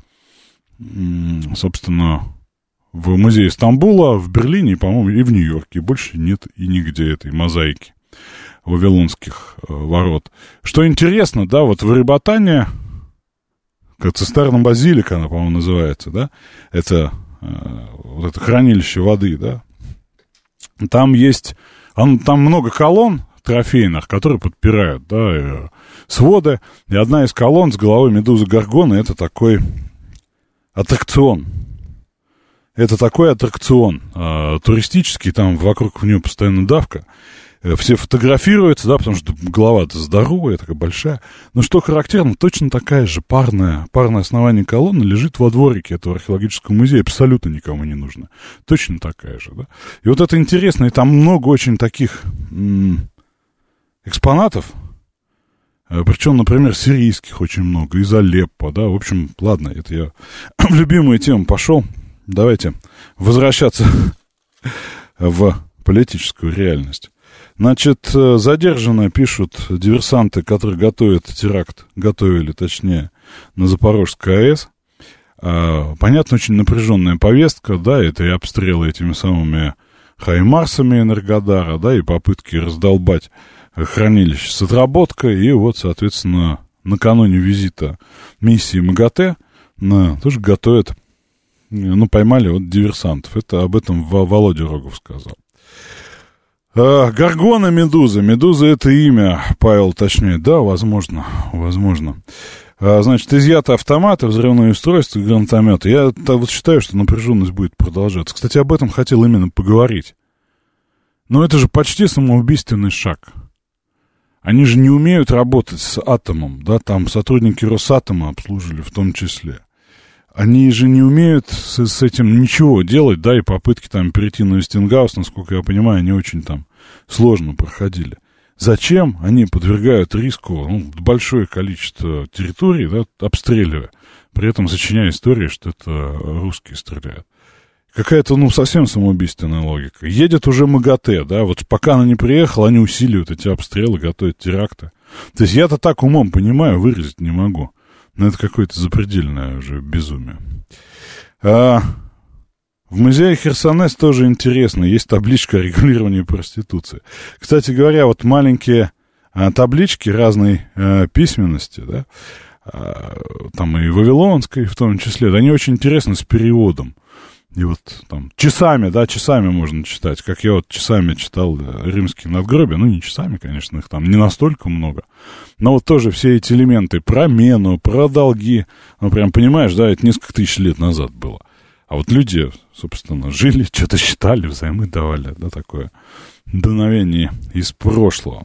собственно, в музее Стамбула, в Берлине, по-моему, и в Нью-Йорке. Больше нет и нигде этой мозаики вавилонских ворот. Что интересно, да, вот в Эребатане, как цистерна базилика, она, по-моему, называется, да, это вот это хранилище воды, да, там есть, там много колонн трофейных, которые подпирают, да, своды, и одна из колонн с головой медузы Горгоны — это такой аттракцион. Это такой аттракцион туристический, там вокруг нее постоянно давка. Все фотографируются, да, потому что голова-то здоровая, такая большая. Но что характерно, точно такая же парное основание колонны лежит во дворике этого археологического музея, абсолютно никому не нужно. Точно такая же, да. И вот это интересно, и там много очень таких экспонатов, причем, например, сирийских очень много, из Алеппо, да. В общем, ладно, это я в любимую тему пошел. Давайте возвращаться в политическую реальность. Значит, задержаны, пишут, диверсанты, которые готовили, точнее, на Запорожской АЭС. Понятно, очень напряженная повестка, да, это и обстрелы этими самыми хаймарсами Энергодара, да, и попытки раздолбать хранилище с отработкой, и вот, соответственно, накануне визита миссии МАГАТЭ тоже готовят, поймали вот диверсантов. Это об этом Володя Рогов сказал. Горгона, Медуза. Медуза — это имя, Павел точнее. Да, возможно. Значит, изъято автоматы, взрывные устройства, гранатометы. Я вот считаю, что напряженность будет продолжаться. Кстати, об этом хотел именно поговорить. Но это же почти самоубийственный шаг. Они же не умеют работать с атомом, да, там сотрудники Росатома обслужили в том числе. Они же не умеют с этим ничего делать, да, и попытки там перейти на Вестингаус, насколько я понимаю, они очень там сложно проходили. Зачем они подвергают риску большое количество территорий, да, обстреливая, при этом сочиняя истории, что это русские стреляют? Какая-то, совсем самоубийственная логика. Едет уже МАГАТЭ, да, вот пока она не приехала, они усиливают эти обстрелы, готовят теракты. То есть я-то так умом понимаю, выразить не могу. Но это какое-то запредельное уже безумие. В музее Херсонес тоже интересно. Есть табличка о регулировании проституции. Кстати говоря, вот маленькие таблички разной письменности, да, там и вавилонской в том числе, да, они очень интересны с переводом. И вот там часами можно читать, как я вот часами читал римские надгробия, не часами, конечно, их там не настолько много, но вот тоже все эти элементы про мену, про долги, прям понимаешь, да, это несколько тысяч лет назад было. А вот люди, собственно, жили, что-то считали, взаймы давали, да, такое дуновение из прошлого.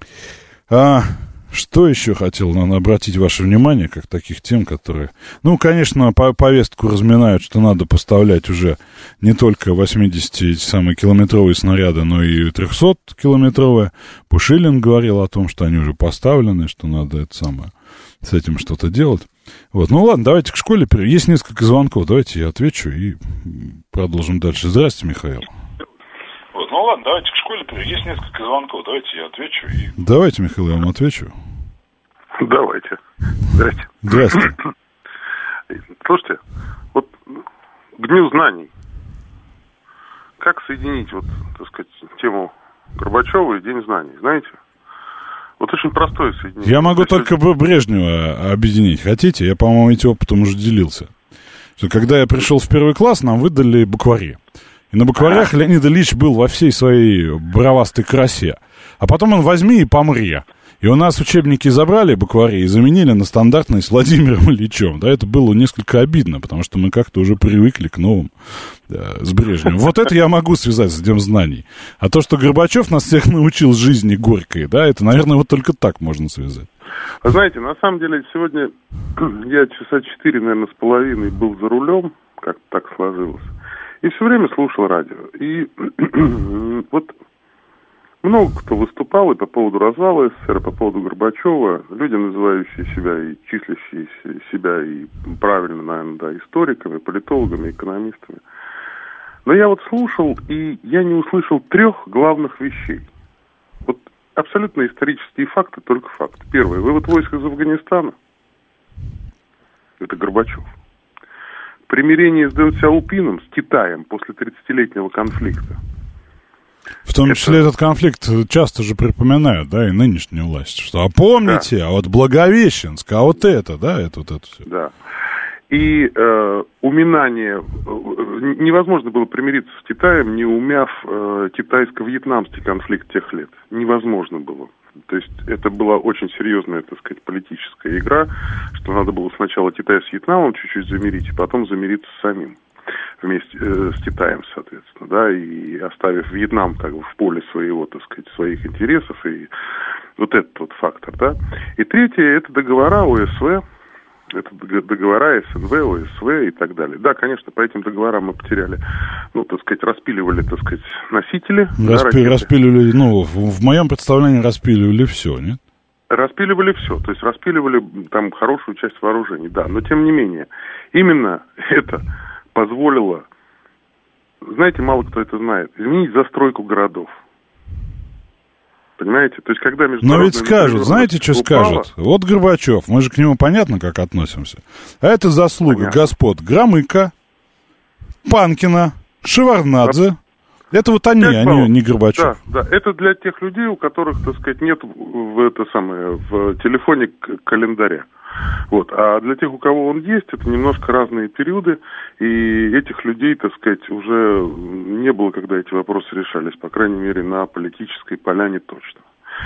Что еще хотел обратить ваше внимание, как таких тем, которые... конечно, повестку разминают, что надо поставлять уже не только 80-километровые снаряды, но и 300-километровые. Пушилин говорил о том, что они уже поставлены, что надо с этим что-то делать. Вот, ладно, давайте к школе. Есть несколько звонков, давайте я отвечу и продолжим дальше. Здрасте, Михаил. Ладно, давайте к школе. Есть несколько звонков, давайте я отвечу. Давайте, Михаил, я вам отвечу. Давайте. Здрасте. Здрасте. Слушайте, вот к Дню знаний. Как соединить, тему Горбачева и День знаний, знаете? Вот очень простое соединение. Я могу только Брежнева объединить. Хотите? Я, по-моему, этим опытом уже делился. Что когда я пришел в первый класс, нам выдали буквари. И на букварях Леонид Ильич был во всей своей бравастой красе. А потом он возьми и помри. И у нас учебники забрали буквари и заменили на стандартные с Владимиром Ильичем. Да, это было несколько обидно, потому что мы как-то уже привыкли к новым, с Брежневым. Вот это я могу связать с Днем знаний. А то, что Горбачев нас всех научил жизни горькой, да, это, наверное, вот только так можно связать. Вы знаете, на самом деле, сегодня я часа 4, наверное, с половиной был за рулем, как так сложилось. И все время слушал радио. И вот много кто выступал и по поводу развала СССР, и по поводу Горбачева. Люди, называющие себя и числящие себя и правильно, наверное, да, историками, политологами, экономистами. Но я вот слушал, и я не услышал 3 главных вещей. Вот абсолютно исторические факты, только факт. Первое. Вывод войск из Афганистана. Это Горбачев. Примирение с Дэн Сяопином, с Китаем после 30-летнего конфликта. В том числе этот конфликт часто же припоминают, да, и нынешнюю власть, что, а помните, да. А вот Благовещенск, а вот это, да, это вот это все. Да. И уминание, невозможно было примириться с Китаем, не умяв китайско-вьетнамский конфликт тех лет. Невозможно было. То есть это была очень серьезная, так сказать, политическая игра, что надо было сначала Китай с Вьетнамом чуть-чуть замирить, и потом замириться с самим. Вместе с Китаем, соответственно, да, и оставив Вьетнам как бы в поле своего, так сказать, своих интересов, и вот этот вот фактор, да. И третье, это договора ОСВ, это договора СНВ, ОСВ и так далее. Да, конечно, по этим договорам мы потеряли, ну, так сказать, распиливали, так сказать, носители. Распиливали, ну, в моем представлении распиливали все, нет? Распиливали все, то есть распиливали там хорошую часть вооружений, да, но тем не менее, именно это позволило, знаете, мало кто это знает, изменить застройку городов. Понимаете? То есть, когда международная... Но ведь скажут, знаете, что скажут? Вот Горбачев, мы же к нему понятно, как относимся. А это заслуга господ Громыко, Панкина, Шеварднадзе. Это вот они, не Горбачев. Да, это для тех людей, у которых, так сказать, нет в телефоне календаря. Вот. А для тех, у кого он есть, это немножко разные периоды, и этих людей, так сказать, уже не было, когда эти вопросы решались, по крайней мере, на политической поляне точно.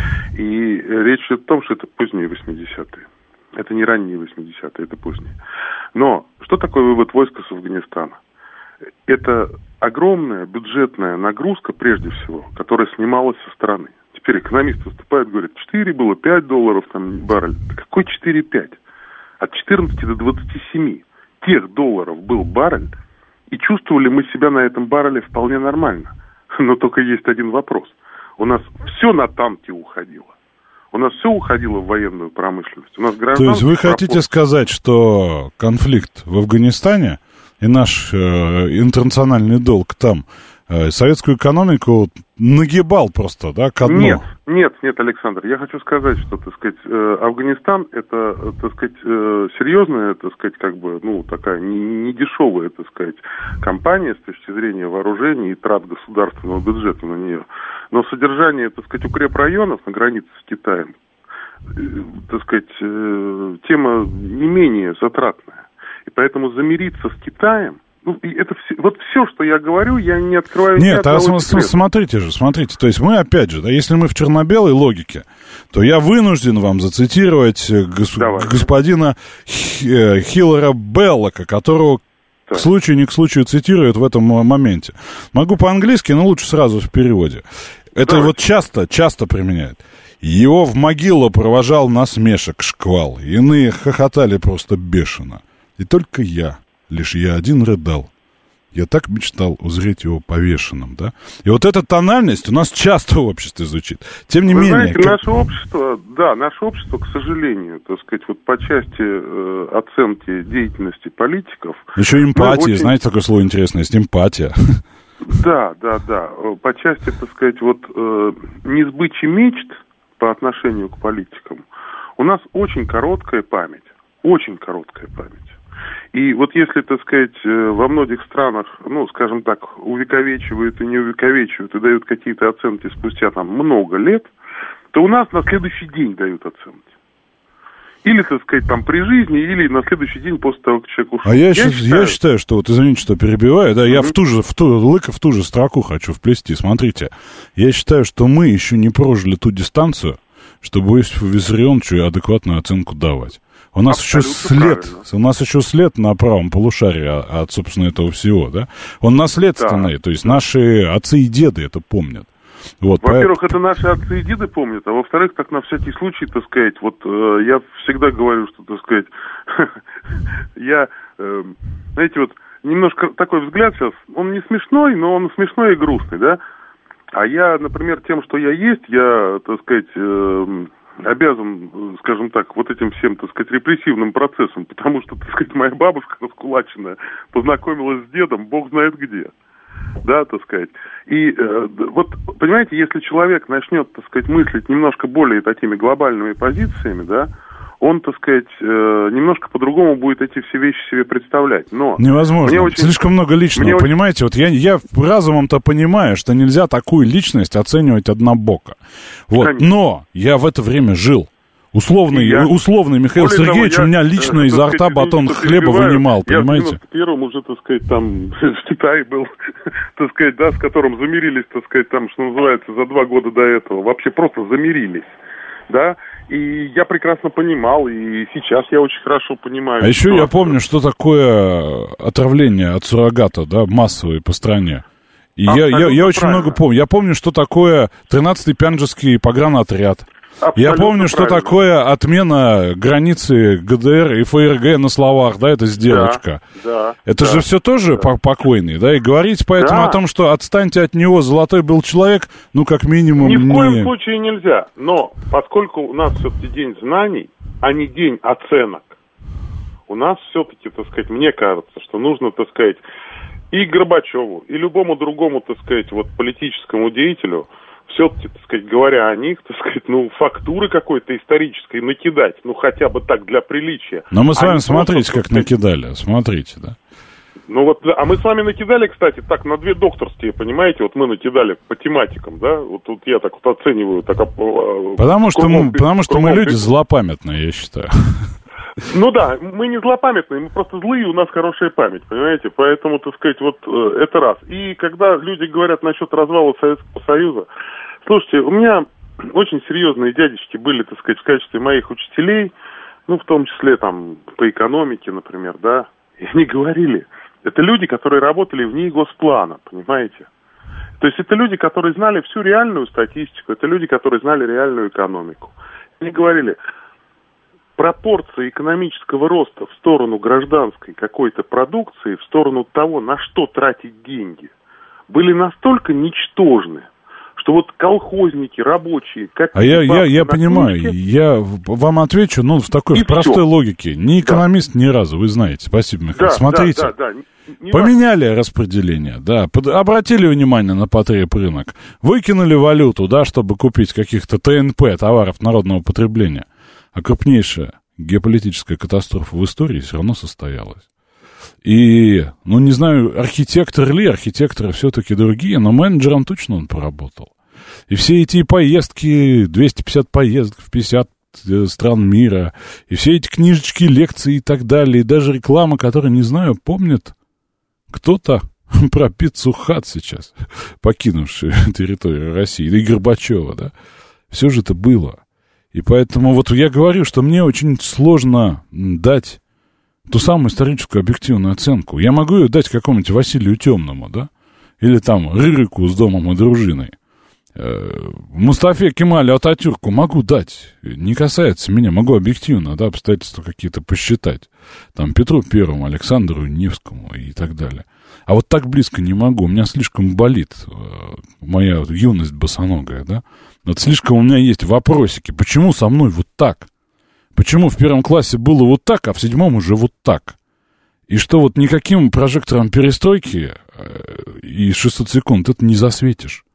И речь идет о том, что это поздние 80-е. Это не ранние 80-е, это поздние. Но что такое вывод войск из Афганистана? Это огромная бюджетная нагрузка, прежде всего, которая снималась со стороны. Теперь экономист выступает, говорит, 4 было, 5 долларов там баррель. Да какой 4-5? От 14 до 27 тех долларов был баррель, и чувствовали мы себя на этом барреле вполне нормально. Но только есть один вопрос. У нас все на танки уходило. У нас все уходило в военную промышленность. У нас То есть вы хотите сказать, что конфликт в Афганистане и наш интернациональный долг там советскую экономику нагибал просто, да, ко дну? Нет, Александр, я хочу сказать, что, так сказать, Афганистан это, так сказать, серьезная, так сказать, как бы, ну, такая не дешевая, так сказать, компания с точки зрения вооружений и трат государственного бюджета на нее. Но содержание, так сказать, укрепрайонов на границе с Китаем, так сказать, тема не менее затратная. И поэтому замириться с Китаем, ну, это вот все, что я говорю, я не открываю... Нет, смотрите, то есть мы, опять же, да, если мы в черно-белой логике, то я вынужден вам зацитировать господина Хиллера Беллока, которого к случаю не к случаю цитируют в этом моменте. Могу по-английски, но лучше сразу в переводе. Это вот часто применяют. Его в могилу провожал насмешек шквал, иные хохотали просто бешено. И только лишь я один рыдал. Я так мечтал узреть его повешенным, да? И вот эта тональность у нас часто в обществе звучит. Тем не менее... Знаете, наше общество, к сожалению, так сказать, вот по части оценки деятельности политиков... Еще эмпатия, знаете, такое слово интересное, эмпатия. Да. По части, так сказать, вот несбычи мечт по отношению к политикам у нас очень короткая память. Очень короткая память. И вот если, так сказать, во многих странах, ну, скажем так, увековечивают и не увековечивают, и дают какие-то оценки спустя там много лет, то у нас на следующий день дают оценки. Или, так сказать, там при жизни, или на следующий день после того, как человек ушел. А я считаю, что, вот извините, что перебиваю, да, я в ту же строку хочу вплести. Смотрите, я считаю, что мы еще не прожили ту дистанцию, чтобы Иосифу Виссарионовичу адекватную оценку давать. У нас еще след на правом полушарии от, собственно, этого всего, да? Он наследственный, то есть наши отцы и деды это помнят. Вот, во-первых, это наши отцы и деды помнят, а во-вторых, так на всякий случай, так сказать, вот я всегда говорю, что, так сказать, я, знаете, вот немножко такой взгляд сейчас, он не смешной, но он смешной и грустный, да? А я, например, тем, что я есть, я, так сказать, обязан, скажем так, вот этим всем, так сказать, репрессивным процессом, потому что, так сказать, моя бабушка раскулаченная познакомилась с дедом, бог знает где, да, так сказать. И вот, понимаете, если человек начнет, так сказать, мыслить немножко более такими глобальными позициями, да, он, так сказать, немножко по-другому будет эти все вещи себе представлять. Но невозможно. Слишком много личного, понимаете? Вот я разумом-то понимаю, что нельзя такую личность оценивать однобоко. Вот. Но я в это время жил. Условный Михаил Сергеевич у меня лично изо рта батон хлеба вынимал, понимаете? Я в 91-м уже, так сказать, там в Китае был, так сказать, да, с которым замирились, так сказать, там, что называется, за 2 года до этого. Вообще просто замирились, да? И я прекрасно понимал, и сейчас я очень хорошо понимаю. А еще я помню, что такое отравление от суррогата, да, массовое по стране. И я очень много помню. Я помню, что такое 13-й Пянджский погранотряд. Я помню, что такое отмена границы ГДР и ФРГ на словах, да, это сделочка. Да, это же все тоже покойный, да, и говорить поэтому о том, что отстаньте от него, золотой был человек, ну, как минимум... Ни в коем случае нельзя, но поскольку у нас все-таки день знаний, а не день оценок, у нас все-таки, так сказать, мне кажется, что нужно, так сказать, и Горбачеву, и любому другому, так сказать, вот политическому деятелю, все-таки, так сказать, говоря о них, так сказать, ну, фактуры какой-то исторической накидать, ну, хотя бы так, для приличия. Но мы с вами, смотрите, как накидали, смотрите, да. Ну, вот, а мы с вами накидали, кстати, так, на 2 докторские, понимаете, вот мы накидали по тематикам, да, вот я так вот оцениваю, так... Потому что мы люди злопамятные, я считаю. Ну да, мы не злопамятные, мы просто злые, у нас хорошая память, понимаете, поэтому, так сказать, вот это раз. И когда люди говорят насчет развала Советского Союза, слушайте, у меня очень серьезные дядечки были, так сказать, в качестве моих учителей, ну, в том числе, там, по экономике, например, да, и они говорили, это люди, которые работали вне госплана, понимаете. То есть это люди, которые знали всю реальную статистику, это люди, которые знали реальную экономику. Они говорили... Пропорции экономического роста в сторону гражданской какой-то продукции, в сторону того, на что тратить деньги, были настолько ничтожны, что вот колхозники, рабочие... Я понимаю, я вам отвечу, ну, в такой простой логике. Не экономист ни разу, вы знаете. Спасибо, Михаил. Смотрите, поменяли распределение, да, обратили внимание на потребрынок, выкинули валюту, да, чтобы купить каких-то ТНП, товаров народного потребления. А крупнейшая геополитическая катастрофа в истории все равно состоялась. И, ну, не знаю, архитекторы все-таки другие, но менеджером точно он поработал. И все эти поездки, 250 поездок в 50 стран мира, и все эти книжечки, лекции и так далее, и даже реклама, которая, не знаю, помнит кто-то про Пиццу Хат сейчас, покинувший территорию России, и Горбачева, да. Все же это было. И поэтому вот я говорю, что мне очень сложно дать ту самую историческую объективную оценку. Я могу ее дать какому-нибудь Василию Темному, да? Или там Рырику с домом и дружиной. Мустафе Кемалю Ататюрку могу дать. Не касается меня, могу объективно, да, обстоятельства какие-то посчитать. Там Петру Первому, Александру Невскому и так далее. А вот так близко не могу. У меня слишком болит моя юность босоногая, да? Вот слишком у меня есть вопросики. Почему со мной вот так? Почему в 1 классе было вот так, а в 7 уже вот так? И что вот никаким прожектором перестройки и 600 секунд это не засветишь.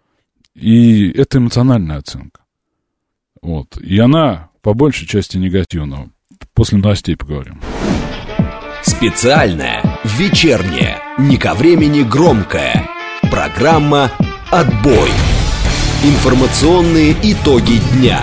И это эмоциональная оценка. Вот. И она по большей части негативная. После новостей поговорим. Специальная, вечерняя, не ко времени громкая. Программа «Отбой». Информационные итоги дня.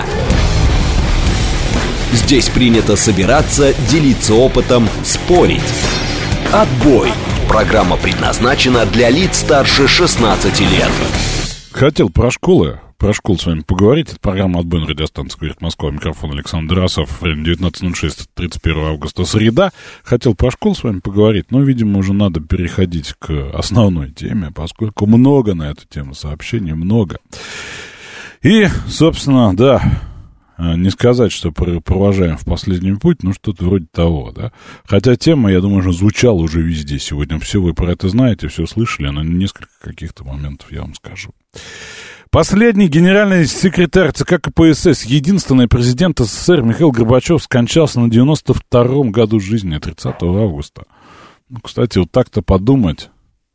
Здесь принято собираться, делиться опытом, спорить. «Отбой». Программа предназначена для лиц старше 16 лет. Хотел про школы с вами поговорить. Это программа «Отбой» на радиостанции «Говорит Москва». Микрофон Александр Расов. Время 19:06, 31 августа, среда. Хотел про школу с вами поговорить, но, видимо, уже надо переходить к основной теме, поскольку много на эту тему сообщений, много. И, собственно, да, Не сказать, что провожаем в последний путь, но что-то вроде того, да. Хотя тема, я думаю, что звучала уже везде сегодня. Все вы про это знаете, все слышали, но несколько каких-то моментов я вам скажу. Последний генеральный секретарь ЦК КПСС, единственный президент СССР Михаил Горбачев скончался на 92-м году жизни, 30 августа. Ну, кстати, вот так-то подумать,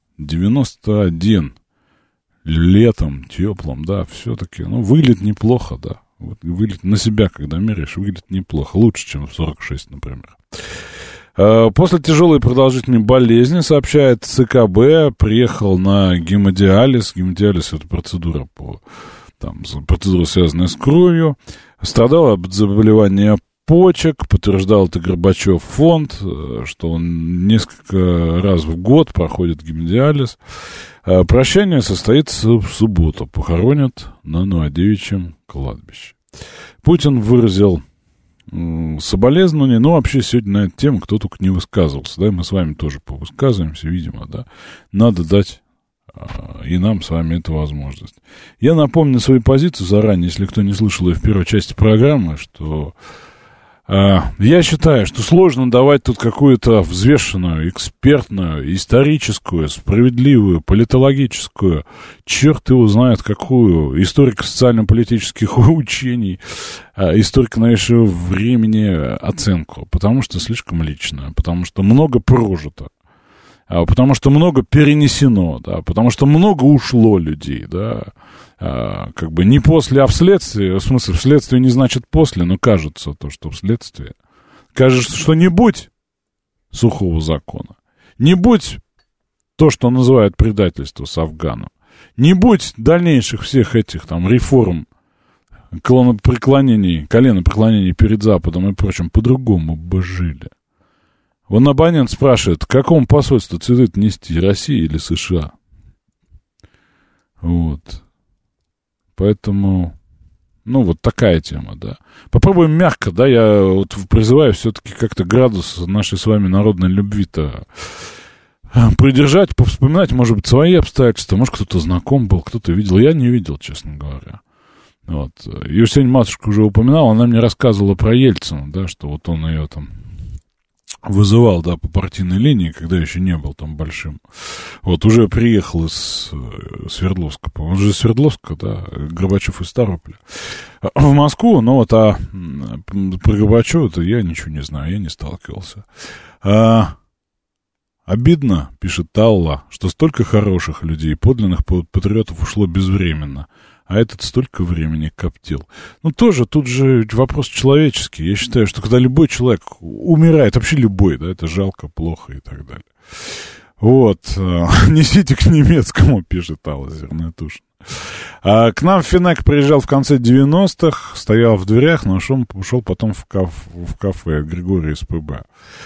91 летом, теплым, да, все-таки, ну, выглядит неплохо, да. Вот выглядит на себя, когда меряешь, выглядит неплохо. Лучше, чем в 46, например. После тяжелой и продолжительной болезни, сообщает ЦКБ, приехал на гемодиализ. Гемодиализ — это процедура, процедура, связанная с кровью. Страдал от заболевания почек. Подтверждал это Горбачев фонд, что он несколько раз в год проходит гемодиализ. Прощание состоится в субботу. Похоронят на Новодевичьем кладбище. Путин выразил соболезнования, но вообще сегодня на эту тему кто только не высказывался, да, мы с вами тоже повысказываемся, видимо, да, надо дать и нам с вами эту возможность. Я напомню свою позицию заранее, если кто не слышал ее в первой части программы, что я считаю, что сложно давать тут какую-то взвешенную, экспертную, историческую, справедливую, политологическую, черт его знает какую, историко-социально-политических учений, историко-новейшего времени оценку, потому что слишком лично, потому что много прожито, потому что много перенесено, да, потому что много ушло людей, да, как бы не после, а вследствие, в смысле, вследствие не значит после, но кажется то, что вследствие. Кажется, что не будь сухого закона, не будь то, что называют предательство с Афганом, не будь дальнейших всех этих там реформ, коленопреклонений перед Западом и прочим, по-другому бы жили. Вон абонент спрашивает, к какому посольству цветы нести, России или США? Вот. Поэтому, ну, вот такая тема, да. Попробуем мягко, да, я вот призываю все-таки как-то градус нашей с вами народной любви-то придержать, повспоминать, может быть, свои обстоятельства, может, кто-то знаком был, кто-то видел, я не видел, честно говоря. Вот. Ее сегодня матушка уже упоминала, она мне рассказывала про Ельцина, да, что вот он ее там вызывал, да, по партийной линии, когда еще не был там большим. Вот, уже приехал из Свердловска, по-моему, он же из Свердловска, да, Горбачев из Ставрополя, в Москву, но вот, про Горбачева-то я ничего не знаю, я не сталкивался. Обидно, пишет Талла, что столько хороших людей, подлинных патриотов ушло безвременно, а этот столько времени коптил. Ну, тоже тут же вопрос человеческий. Я считаю, что когда любой человек умирает, вообще любой, да, это жалко, плохо и так далее. Вот, несите к немецкому, пишет Алла Зернатушина. К нам Финек приезжал в конце 90-х, стоял в дверях, но ушел потом в кафе Григорий СПБ.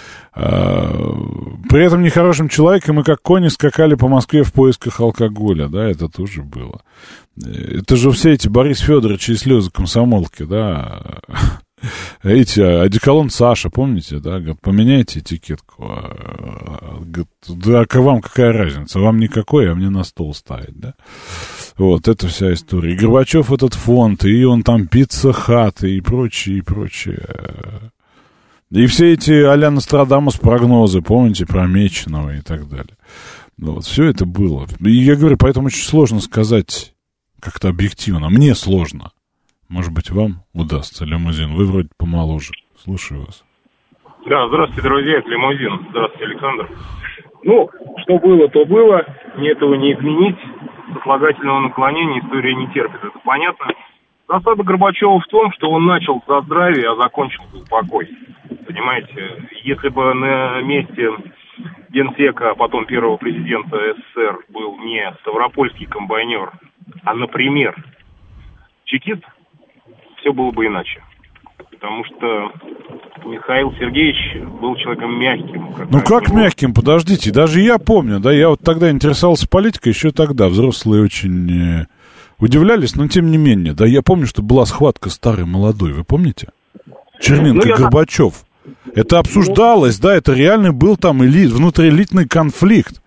При этом нехорошим человеком мы как кони скакали по Москве в поисках алкоголя, да, это тоже было. Это же все эти Борис Федорович и слезы комсомолки, да, эти, одеколон Саша, помните, да, говорит, поменяйте этикетку, говорит, да, вам какая разница, вам никакой, а мне на стол ставить, да. Вот, это вся история. И Горбачев этот фонд, и он там пицца-хат, и прочее, и прочее. И все эти а-ля Нострадамус прогнозы, помните, про Меченого и так далее. Вот, все это было. И я говорю, поэтому очень сложно сказать как-то объективно. Мне сложно. Может быть, вам удастся, Лимузин. Вы вроде помоложе. Слушаю вас. Да, здравствуйте, друзья, это Лимузин. Здравствуйте, Александр. Ну, что было, то было. Мне этого не изменить. Сослагательного наклонения история не терпит, это понятно. Засада Горбачева в том, что он начал за здравие, а закончил за покой. Понимаете, если бы на месте генсека, а потом первого президента СССР был не ставропольский комбайнер, а, например, чекист, все было бы иначе. Потому что Михаил Сергеевич был человеком мягким. Ну как мягким? Подождите, даже я помню, да, я вот тогда интересовался политикой, еще тогда взрослые очень удивлялись, но тем не менее, да, я помню, что была схватка старый-молодой, вы помните? Черненко, Горбачев. Это обсуждалось, да, это реально был там внутриэлитный конфликт.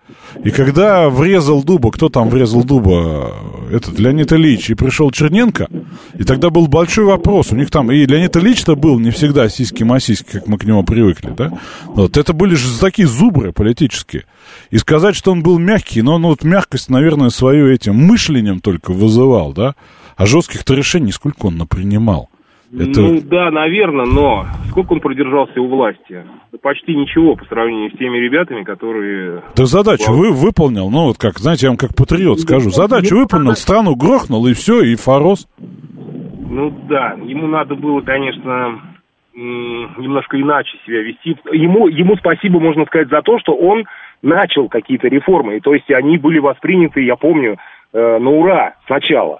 И когда врезал дуба, кто там врезал дуба? Этот Леонид Ильич, и пришел Черненко, и тогда был большой вопрос. У них там, и Леонид Ильич-то был не всегда сиськи-масиськи, как мы к нему привыкли, да? Вот, это были же такие зубры политические. И сказать, что он был мягкий, но вот мягкость, наверное, свою этим мышлением только вызывал, да? А жестких-то решений сколько он напринимал? Это... Ну да, наверное, но сколько он продержался у власти? Почти ничего по сравнению с теми ребятами, которые... Да задачу выполнил, ну вот как, знаете, я вам как патриот скажу. Задачу выполнил, страну грохнул, и все, и Форос. Ну да, ему надо было, конечно, немножко иначе себя вести. Ему спасибо, можно сказать, за то, что он начал какие-то реформы. И, то есть они были восприняты, я помню, на ура сначала.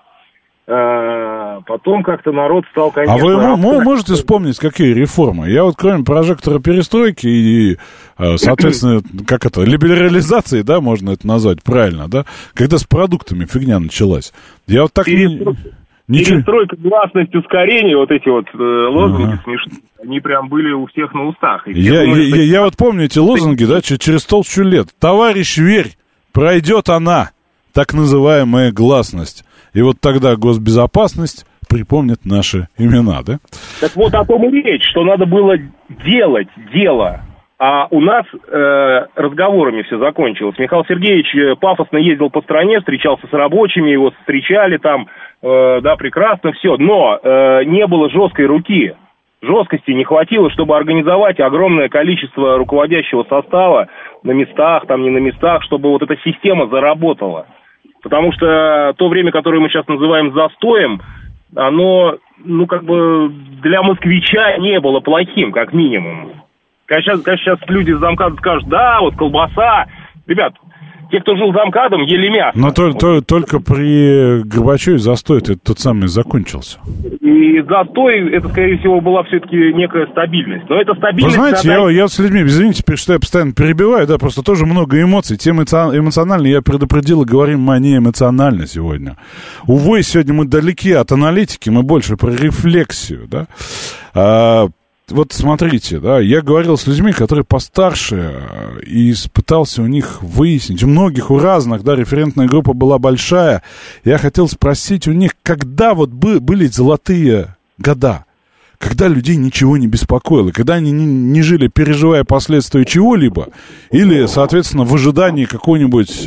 Потом как-то народ стал, конечно... А вы можете вспомнить, какие реформы? Я вот кроме прожектора перестройки и, соответственно, как это, либерализации, да, можно это назвать правильно, да? Когда с продуктами фигня началась. Я вот так... Перестройка, гласность, ускорение, вот эти вот лозунги смешные, они прям были у всех на устах. Я вот помню эти лозунги, да, через 1000 лет. Товарищ, верь, пройдет она, так называемая гласность. И вот тогда госбезопасность припомнит наши имена, да? Так вот о том и речь, что надо было делать дело. А у нас разговорами все закончилось. Михаил Сергеевич пафосно ездил по стране, встречался с рабочими, его встречали там, да, прекрасно, все. Но не было жесткой руки. Жесткости не хватило, чтобы организовать огромное количество руководящего состава на местах, там не на местах, чтобы вот эта система заработала. Потому что то время, которое мы сейчас называем застоем, оно, ну, как бы для москвича не было плохим, как минимум. Конечно, сейчас люди с замкадом скажут, да, вот колбаса. Ребят, те, кто жил за МКАДом, ели мясо. Но только при Горбачеве застой тот самый закончился. И застой, это, скорее всего, была все-таки некая стабильность. Но эта стабильность... Вы знаете, я с людьми, извините, что я постоянно перебиваю, да, просто тоже много эмоций. Тема эмоциональная, я предупредил, и говорим мы о ней эмоционально сегодня. Увы, сегодня мы далеки от аналитики, мы больше про рефлексию, да. Вот смотрите, да, я говорил с людьми, которые постарше, и пытался у них выяснить, у многих, у разных, да, референтная группа была большая, я хотел спросить у них, когда вот были золотые года, когда людей ничего не беспокоило, когда они не жили, переживая последствия чего-либо, или, соответственно, в ожидании какого-нибудь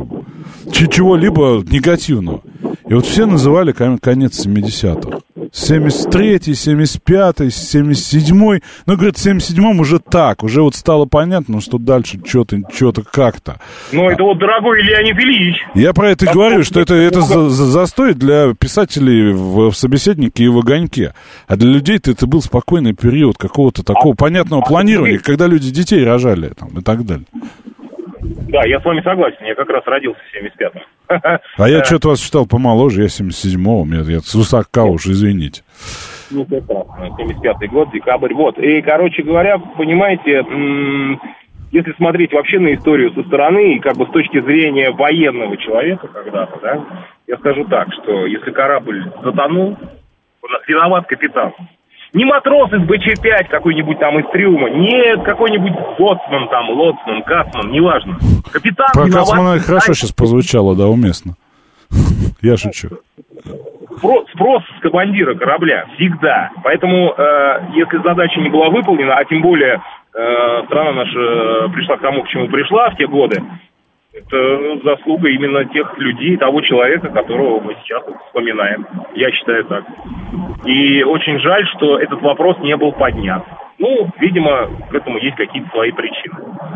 чего-либо негативного. И вот все называли конец 70-х. 73-й, 75-й, 77-й. Ну, говорит, в 77-м уже так. Уже вот стало понятно, что дальше что-то как-то. Ну, это вот дорогой Леонид Ильич. Я про это и говорю, что это застой для писателей в «Собеседнике» и в «Огоньке». А для людей-то это был спокойный период какого-то такого понятного планирования, когда люди детей рожали там, и так далее. Да, я с вами согласен. Я как раз родился в 75-м. А я что-то вас считал помоложе, я 77-го, я с высока уж, извините. Ну, прекрасно, 75-й год, декабрь, вот. И, короче говоря, понимаете, если смотреть вообще на историю со стороны, как бы с точки зрения военного человека когда-то, да, я скажу так, что если корабль затонул, виноват капитан. Не матрос из БЧ-5 какой-нибудь там из трюма, не какой-нибудь боцман там, лоцман, кацман, неважно. Капитан про виноват. Кацмана хорошо сейчас прозвучало, да, уместно. Я шучу. Спрос с командира корабля всегда. Поэтому, если задача не была выполнена, а тем более страна наша пришла к тому, к чему пришла в те годы, это заслуга именно тех людей, того человека, которого мы сейчас вспоминаем. Я считаю так. И очень жаль, что этот вопрос не был поднят. Ну, видимо, к этому есть какие-то свои причины.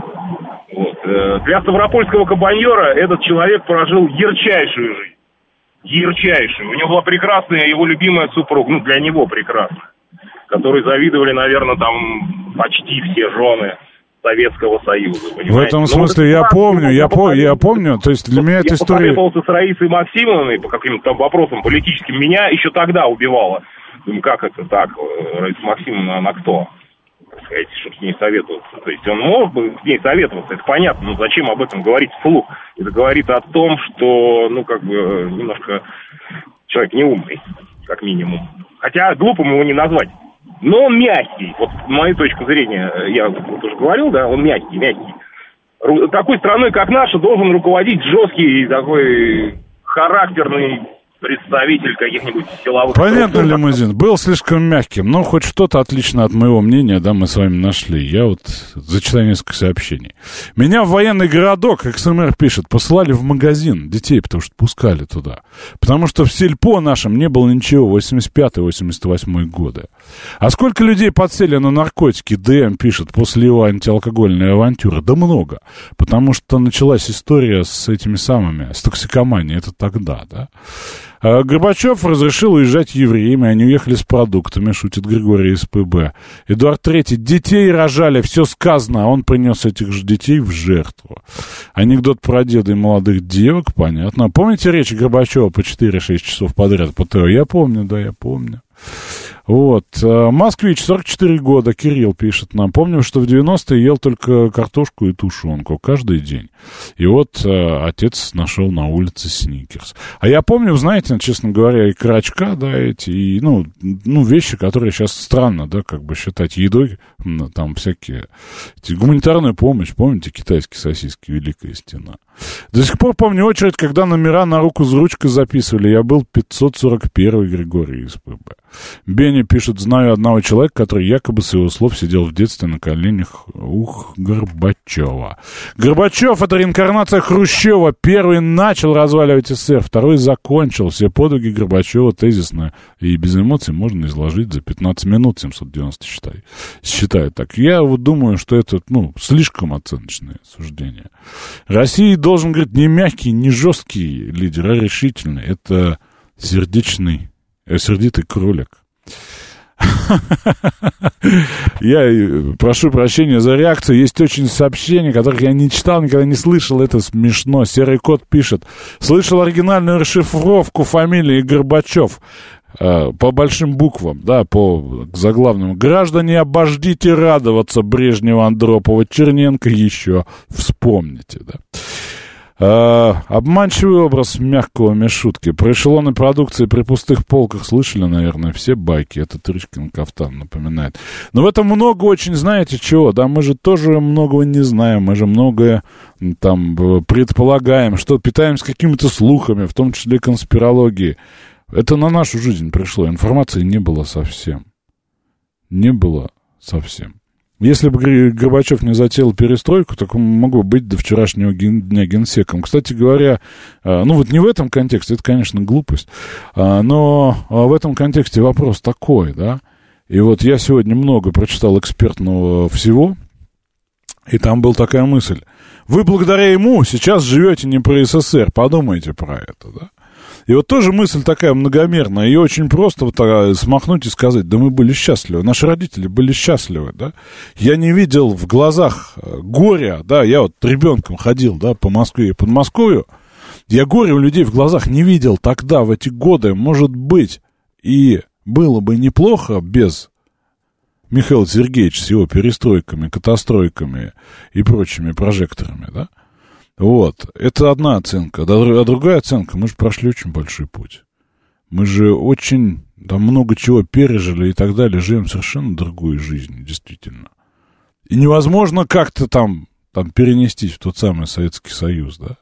Вот. Для ставропольского кабаньера этот человек прожил ярчайшую жизнь. Ярчайшую. У него была прекрасная его любимая супруга, ну, для него прекрасная, которой завидовали, наверное, там почти все жены Советского Союза, понимаете? В этом смысле я помню, то есть для меня эта история... Я посоветовался с Раисой Максимовной по каким-то там вопросам политическим, меня еще тогда убивало. Думаю, как это так, Раиса Максимовна, она кто? Так сказать, чтобы с ней советоваться. То есть он мог бы с ней советоваться, это понятно, но зачем об этом говорить вслух? Это говорит о том, что, ну, как бы, немножко человек неумный, как минимум. Хотя глупым его не назвать. Но он мягкий. Вот, с моей точки зрения, я вот уже говорил, да, он мягкий. такой страной, как наша, должен руководить жесткий такой характерный представитель каких-нибудь силовых... Понятно, лимузин. Был слишком мягким, но хоть что-то отлично от моего мнения, да, мы с вами нашли. Я вот зачитаю несколько сообщений. Меня в военный городок, XMR пишет, посылали в магазин детей, потому что пускали туда. Потому что в сельпо нашем не было ничего, 85-88 годы. А сколько людей подсели на наркотики, ДМ пишет, после его антиалкогольной авантюры? Да много. Потому что началась история с этими самыми, с токсикоманией, это тогда, да. Горбачев разрешил уезжать евреям, и они уехали с продуктами, шутит Григорий из ПБ. Эдуард III. Детей рожали, все сказано, а он принес этих же детей в жертву. Анекдот про деда и молодых девок, понятно. Помните речь Горбачева по 4-6 часов подряд по ТВ? Я помню, да, я помню. Вот. Москвич, 44 года, Кирилл пишет нам. Помню, что в 90-е ел только картошку и тушенку каждый день. И вот отец нашел на улице сникерс. А я помню, знаете, честно говоря, и крачка, да, эти, и, ну, вещи, которые сейчас странно, да, как бы считать едой, там всякие, гуманитарная помощь, помните, китайские сосиски, Великая Стена. До сих пор помню очередь, когда номера на руку с ручкой записывали. Я был 541-й, Григорий из ПБ. Бенни пишет, знаю одного человека, который якобы с его слов сидел в детстве на коленях Горбачева. Горбачев — это реинкарнация Хрущева. Первый начал разваливать СССР, второй закончил. Все подвиги Горбачева тезисно и без эмоций можно изложить за 15 минут, 790 считаю так. Я вот думаю, что это, слишком оценочное суждение. Россия должен, говорит, не мягкий, не жесткий лидер, а решительный. Это сердитый кролик. Я прошу прощения за реакцию. Есть очень сообщения, которых я не читал, никогда не слышал. Это смешно. Серый кот пишет. Слышал оригинальную расшифровку фамилии Горбачев. По большим буквам, да, по заглавному. Граждане, обождите радоваться Брежнева, Андропова, Черненко еще. Вспомните, да. Обманчивый образ мягкого Мишутки. Про эшелоны продукции при пустых полках слышали, наверное, все байки. Это Трышкин кафтан напоминает. Но в этом много очень, знаете, чего? Да, мы же тоже многого не знаем. Мы же многое там предполагаем, что питаемся какими-то слухами, в том числе конспирологией. Это на нашу жизнь пришло. Информации не было совсем. Не было совсем. Если бы Горбачев не затеял перестройку, так он мог бы быть до вчерашнего дня генсеком. Кстати говоря, вот не в этом контексте, это, конечно, глупость, но в этом контексте вопрос такой, да. И вот я сегодня много прочитал экспертного всего, и там была такая мысль. Вы благодаря ему сейчас живете не про СССР, подумайте про это, да. И вот тоже мысль такая многомерная, ее очень просто вот смахнуть и сказать, да мы были счастливы, наши родители были счастливы, да. Я не видел в глазах горя, да, я вот ребенком ходил, да, по Москве и Подмосковью, я горя у людей в глазах не видел тогда, в эти годы, может быть, и было бы неплохо без Михаила Сергеевича с его перестройками, катастройками и прочими прожекторами, да. Вот, это одна оценка. А другая оценка, мы же прошли очень большой путь. Мы же очень, там много чего пережили и так далее, живем совершенно другой жизнью, действительно. И невозможно как-то там перенестись в тот самый Советский Союз, да.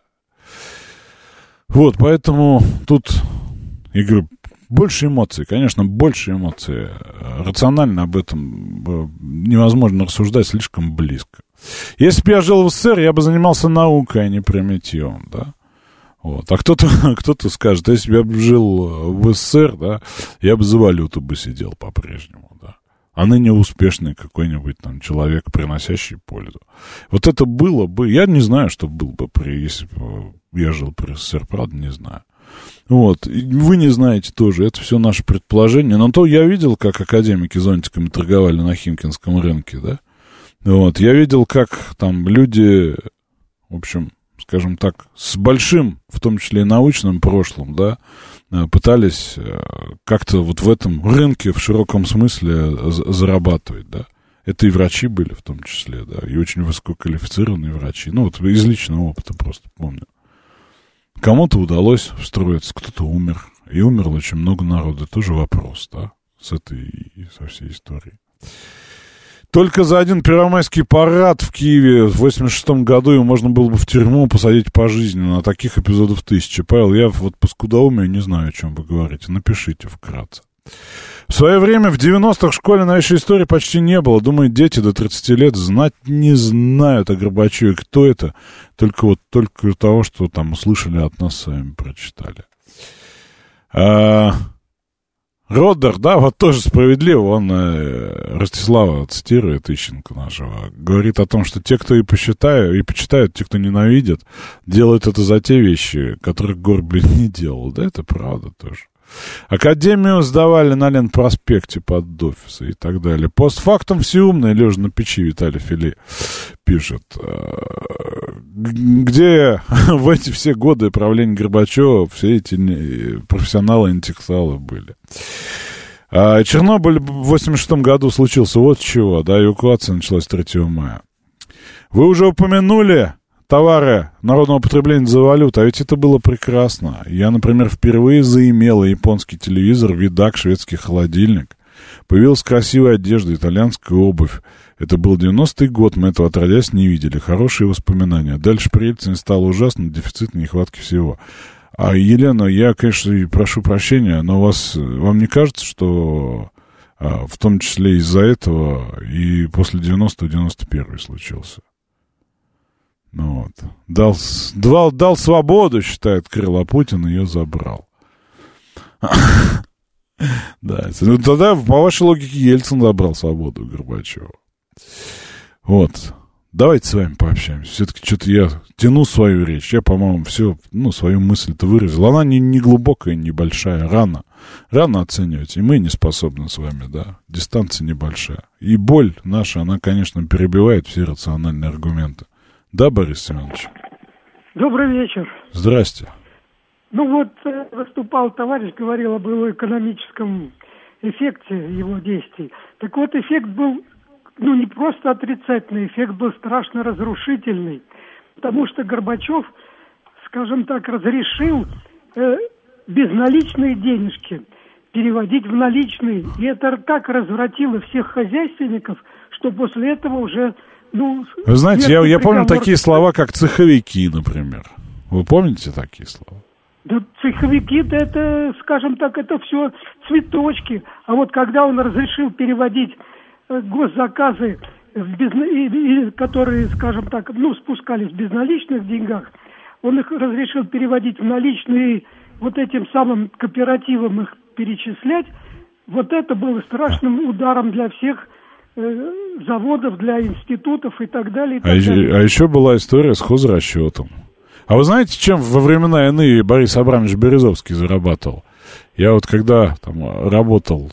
Вот, поэтому тут, я говорю, больше эмоций, конечно, больше эмоций. Рационально об этом невозможно рассуждать, слишком близко. Если бы я жил в СССР, я бы занимался наукой, а не примитивом, да. Вот. А кто-то скажет, если бы я жил в СССР, да, я бы за валюту бы сидел по-прежнему, да. А ныне успешный какой-нибудь там человек, приносящий пользу. Вот это было бы, я не знаю, что было бы, если бы я жил при СССР, правда, не знаю. Вот, и вы не знаете тоже, это все наше предположение. Но то я видел, как академики зонтиками торговали на Химкинском рынке, да. Вот, я видел, как там люди, в общем, скажем так, с большим, в том числе и научным прошлым, да, пытались как-то вот в этом рынке в широком смысле зарабатывать, да. Это и врачи были в том числе, да, и очень высококвалифицированные врачи. Ну, вот из личного опыта просто помню. Кому-то удалось встроиться, кто-то умер. И умерло очень много народа. Тоже вопрос, да, со всей историей. Только за один первомайский парад в Киеве в 86-м году его можно было бы в тюрьму посадить пожизненно. На таких эпизодов тысячи. Павел, я вот по скудоумию не знаю, о чем вы говорите. Напишите вкратце. В свое время в 90-х в школе новейшей истории почти не было. Думаю, дети до 30 лет знать не знают о Горбачеве. Кто это? Только того, что там услышали от нас, с вами прочитали. Роддер, да, вот тоже справедливо, он Ростислава цитирует, Ищенко нашего, говорит о том, что те, кто и почитают, те, кто ненавидят, делают это за те вещи, которых Горбин не делал, да, это правда тоже. Академию сдавали на Ленпроспекте под офисы и так далее. Постфактум все умные, лежа на печи, Виталий Фили пишет. Где в эти все годы правления Горбачева все эти профессионалы-интеллектуалы были. Чернобыль в 86-м году случился вот с чего, да, эвакуация началась 3 мая. Вы уже упомянули товары народного потребления за валюту, а ведь это было прекрасно. Я, например, впервые заимел японский телевизор, видак, шведский холодильник. Появилась красивая одежда, итальянская обувь. Это был 90-й год, мы этого отродясь не видели. Хорошие воспоминания. Дальше при Ельцине стало ужасно, дефицит, нехватки всего. А, Елена, я, конечно, прошу прощения, но вам не кажется, что в том числе из-за этого и после 90-го 91-й случился? Ну вот. Дал свободу, считает Крыло, Путин ее забрал. Да, ну тогда, по вашей логике, Ельцин забрал свободу Горбачева. Вот. Давайте с вами пообщаемся. Все-таки что-то я тяну свою речь. Я, по-моему, все, свою мысль-то выразил. Она не глубокая, не большая. Рано оценивать. И мы не способны с вами, да. Дистанция небольшая. И боль наша, она, конечно, перебивает все рациональные аргументы. Да, Борис Семенович? Добрый вечер. Здрасте. Выступал товарищ, говорил об его экономическом эффекте его действий. Так вот, эффект был, не просто отрицательный, эффект был страшно разрушительный. Потому что Горбачев, скажем так, разрешил безналичные денежки переводить в наличные. И это так развратило всех хозяйственников, что после этого уже... Вы знаете, я помню такие слова, как цеховики, например. Вы помните такие слова? Да, цеховики-то это, скажем так, это все цветочки. А вот когда он разрешил переводить госзаказы, которые, скажем так, спускались в безналичных деньгах, он их разрешил переводить в наличные, вот этим самым кооперативам их перечислять. Вот это было страшным ударом для всех заводов, для институтов и так далее. А еще была история с хозрасчетом. А вы знаете, чем во времена иные Борис Абрамович Березовский зарабатывал? Я вот когда работал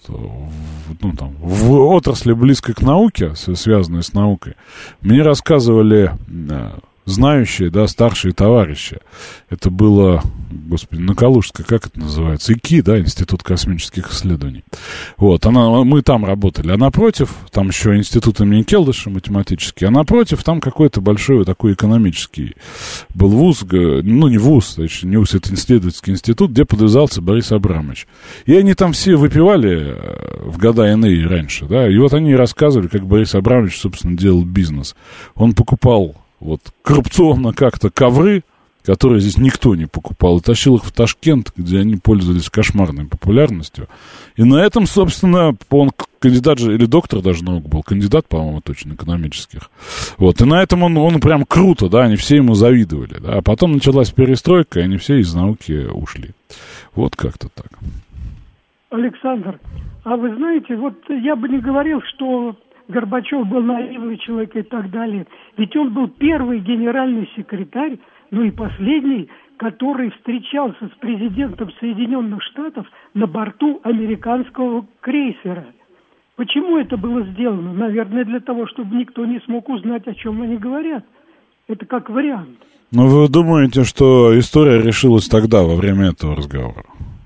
в отрасли близкой к науке, связанной с наукой, мне рассказывали знающие, да, старшие товарищи. Это было, на Калужской, как это называется? ИКИ, да, Институт космических исследований. Вот, мы там работали. А напротив, там еще институт имени Келдыша математический, а напротив, там какой-то большой такой экономический был вуз, не вуз, точнее, не вуз, это исследовательский институт, где подвязался Борис Абрамович. И они там все выпивали в года иные раньше, да, и вот они рассказывали, как Борис Абрамович, собственно, делал бизнес. Он покупал коррупционно как-то ковры, которые здесь никто не покупал, и тащил их в Ташкент, где они пользовались кошмарной популярностью. И на этом, собственно, он кандидат же, или доктор даже наук был, кандидат, по-моему, точно, экономических. Вот, и на этом он прям круто, да, они все ему завидовали, да. А потом началась перестройка, и они все из науки ушли. Вот как-то так. Александр, а вы знаете, я бы не говорил, что Горбачев был наивный человек и так далее. Ведь он был первый генеральный секретарь, и последний, который встречался с президентом Соединенных Штатов на борту американского крейсера. Почему это было сделано? Наверное, для того, чтобы никто не смог узнать, о чем они говорят. Это как вариант. Но вы думаете, что история решилась тогда, во время этого разговора?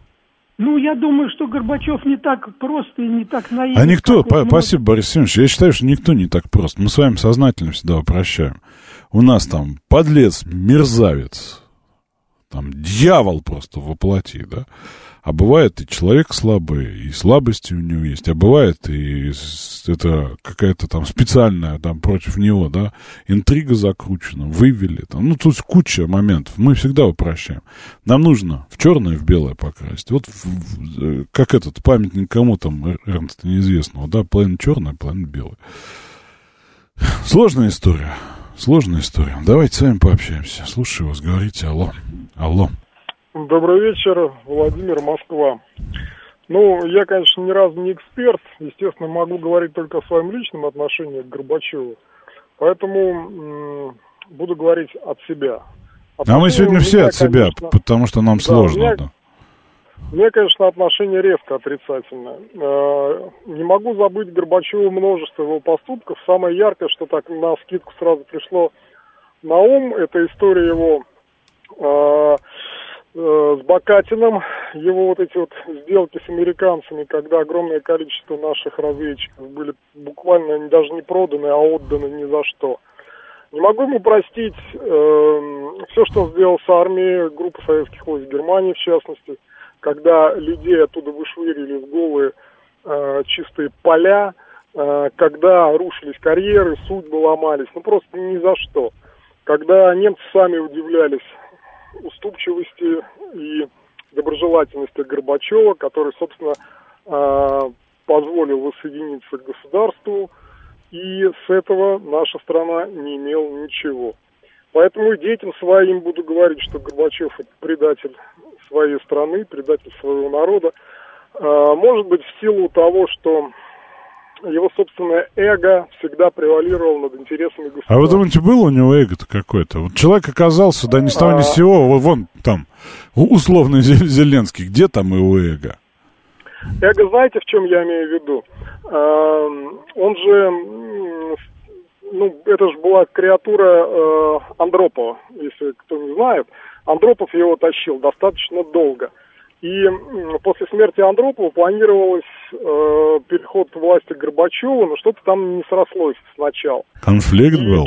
Я думаю, что Горбачев не так прост и не так наивен. А никто, спасибо, Борис Семенович, я считаю, что никто не так прост. Мы с вами сознательно всегда упрощаем. У нас там подлец, мерзавец, там дьявол просто воплоти, да. А бывает и человек слабый, и слабости у него есть, а бывает и это какая-то там специальная там против него, да, интрига закручена, вывели там, ну, тут куча моментов, мы всегда упрощаем. Нам нужно в черное и в белое покрасить. Вот как этот памятник кому там, Эрнста неизвестного, да, половина черная, половина белая. Сложная история. Давайте с вами пообщаемся. Слушаю вас, говорите, алло. Добрый вечер, Владимир, Москва. Ну, я, конечно, ни разу не эксперт, естественно, могу говорить только о своем личном отношении к Горбачеву, поэтому буду говорить от себя. А мы сегодня все от себя, конечно, потому что нам сложно. У меня, конечно, отношение резко отрицательное. Не могу забыть Горбачева множество его поступков. Самое яркое, что так на скидку сразу пришло на ум, это история его с Бакатиным, его вот эти вот сделки с американцами, когда огромное количество наших разведчиков были буквально даже не проданы, а отданы ни за что. Не могу ему простить все, что он сделал с армией, группа советских войск Германии в частности, когда людей оттуда вышвырили в голые чистые поля, когда рушились карьеры, судьбы ломались, ну просто ни за что. Когда немцы сами удивлялись уступчивости и доброжелательности Горбачева, который, собственно, позволил воссоединиться к государству, и с этого наша страна не имела ничего. Поэтому и детям своим буду говорить, что Горбачев — это предатель своей страны, предатель своего народа. Может быть, в силу того, что его собственное эго всегда превалировало над интересами государства. А вы думаете, было у него эго-то какое-то? Вот человек оказался, да, ни с того ни с сего, вон там, условно Зеленский, где там его эго? Эго, знаете, в чем я имею в виду? Он же, ну, это же была креатура Андропова, если кто не знает. Андропов его тащил достаточно долго. И после смерти Андропова планировалось переход власти к Горбачеву, но что-то там не срослось сначала. Конфликт был?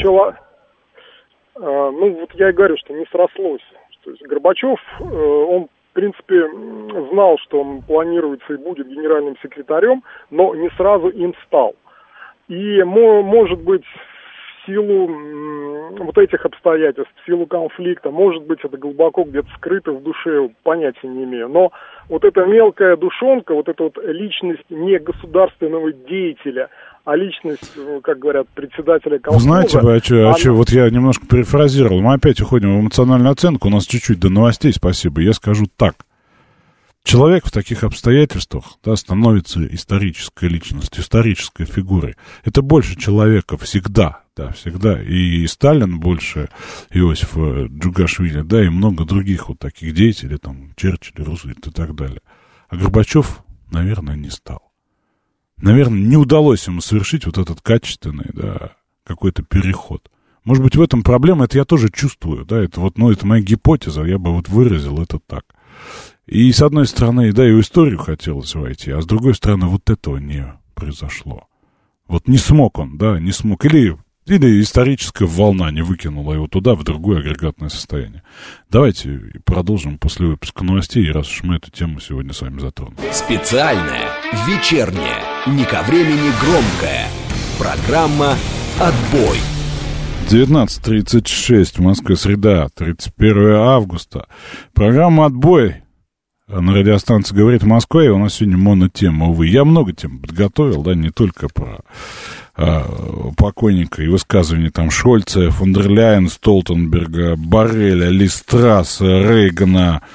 Ну, вот я и говорю, что не срослось. То есть Горбачев, он, в принципе, знал, что он планируется и будет генеральным секретарем, но не сразу им стал. И, может быть, в силу вот этих обстоятельств, в силу конфликта, может быть, это глубоко где-то скрыто в душе, понятия не имею. Но вот эта мелкая душонка, вот эта вот личность не государственного деятеля, а личность, как говорят, председателя колхоза... Знаете, вот я немножко перефразировал. Мы опять уходим в эмоциональную оценку. У нас чуть-чуть до новостей, спасибо. Я скажу так. Человек в таких обстоятельствах, да, становится исторической личностью, исторической фигурой. Это больше человека всегда, да, всегда. И Сталин больше Иосифа Джугашвили, да, и много других вот таких деятелей, там, Черчилль, Рузвельт и так далее. А Горбачев, наверное, не стал. Наверное, не удалось ему совершить вот этот качественный, да, какой-то переход. Может быть, в этом проблема, это я тоже чувствую, да, это вот, ну, это моя гипотеза, я бы вот выразил это так. И с одной стороны, да, и в историю хотелось войти, а с другой стороны, вот этого не произошло. Вот не смог он, да, не смог. Или историческая волна не выкинула его туда, в другое агрегатное состояние. Давайте продолжим после выпуска новостей, раз уж мы эту тему сегодня с вами затронули. Специальная, вечерняя, не ко времени громкая. Программа «Отбой». 19:36 в Москве, среда, 31 августа. Программа «Отбой» на радиостанции «Говорит Москва», и у нас сегодня монотема, увы. Я много тем подготовил, да, не только про покойника и высказывания там Шольца, фон дер Ляйен, Столтенберга, Борреля, Ли Страсса, Рейгана.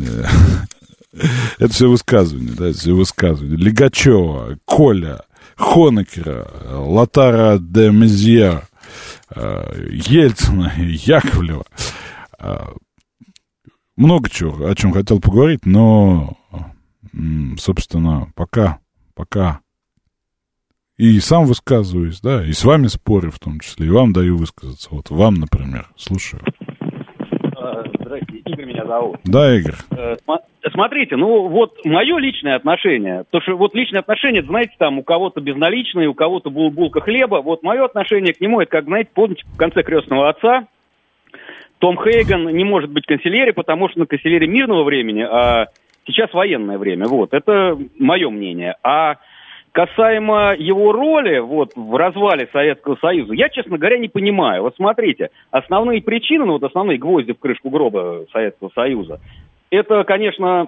Это все высказывания, да, это все высказывания. Лигачева, Коля, Хонекера, Лотара де Мезьер, Ельцина, Яковлева. Много чего, о чем хотел поговорить, но, собственно, пока и сам высказываюсь, да, и с вами спорю в том числе, и вам даю высказаться. Вот вам, например, слушаю. Здравствуйте, Игорь меня зовут. Да, Игорь. Смотрите, ну вот мое личное отношение, потому что вот личное отношение, знаете, там у кого-то безналичное, у кого-то булка хлеба, вот мое отношение к нему, это как, знаете, помните, в конце «Крестного отца», Том Хейган не может быть канцелярий, потому что на канцелярии мирного времени, а сейчас военное время. Вот, это мое мнение. А касаемо его роли вот, в развале Советского Союза, я, честно говоря, не понимаю. Вот смотрите, основные причины, ну вот основные гвозди в крышку гроба Советского Союза, это, конечно,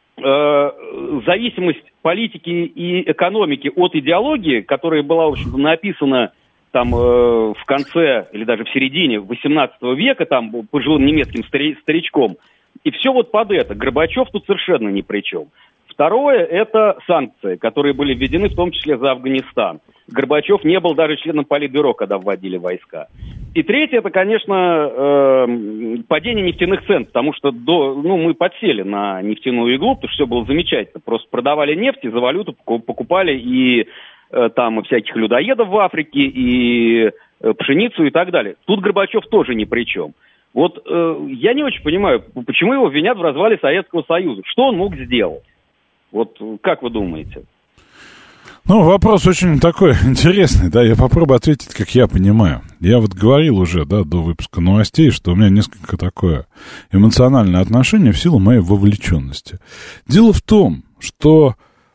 зависимость политики и экономики от идеологии, которая была, в общем-то, написана там в конце или даже в середине XVIII века, там, пожилым немецким старичком. И все вот под это. Горбачев тут совершенно ни при чем. Второе – это санкции, которые были введены в том числе за Афганистан. Горбачев не был даже членом Политбюро, когда вводили войска. И третье – это, конечно, падение нефтяных цен, потому что мы подсели на нефтяную иглу, потому что все было замечательно. Просто продавали нефть и за валюту покупали и там всяких людоедов в Африке, и пшеницу и так далее. Тут Горбачев тоже ни при чем. Вот я не очень понимаю, почему его винят в развале Советского Союза. Что он мог сделать? Вот как вы думаете? Ну, вопрос очень такой интересный, да, я попробую ответить, как я понимаю. Я вот говорил уже, да, до выпуска новостей, что у меня несколько такое эмоциональное отношение в силу моей вовлеченности. Дело в том, что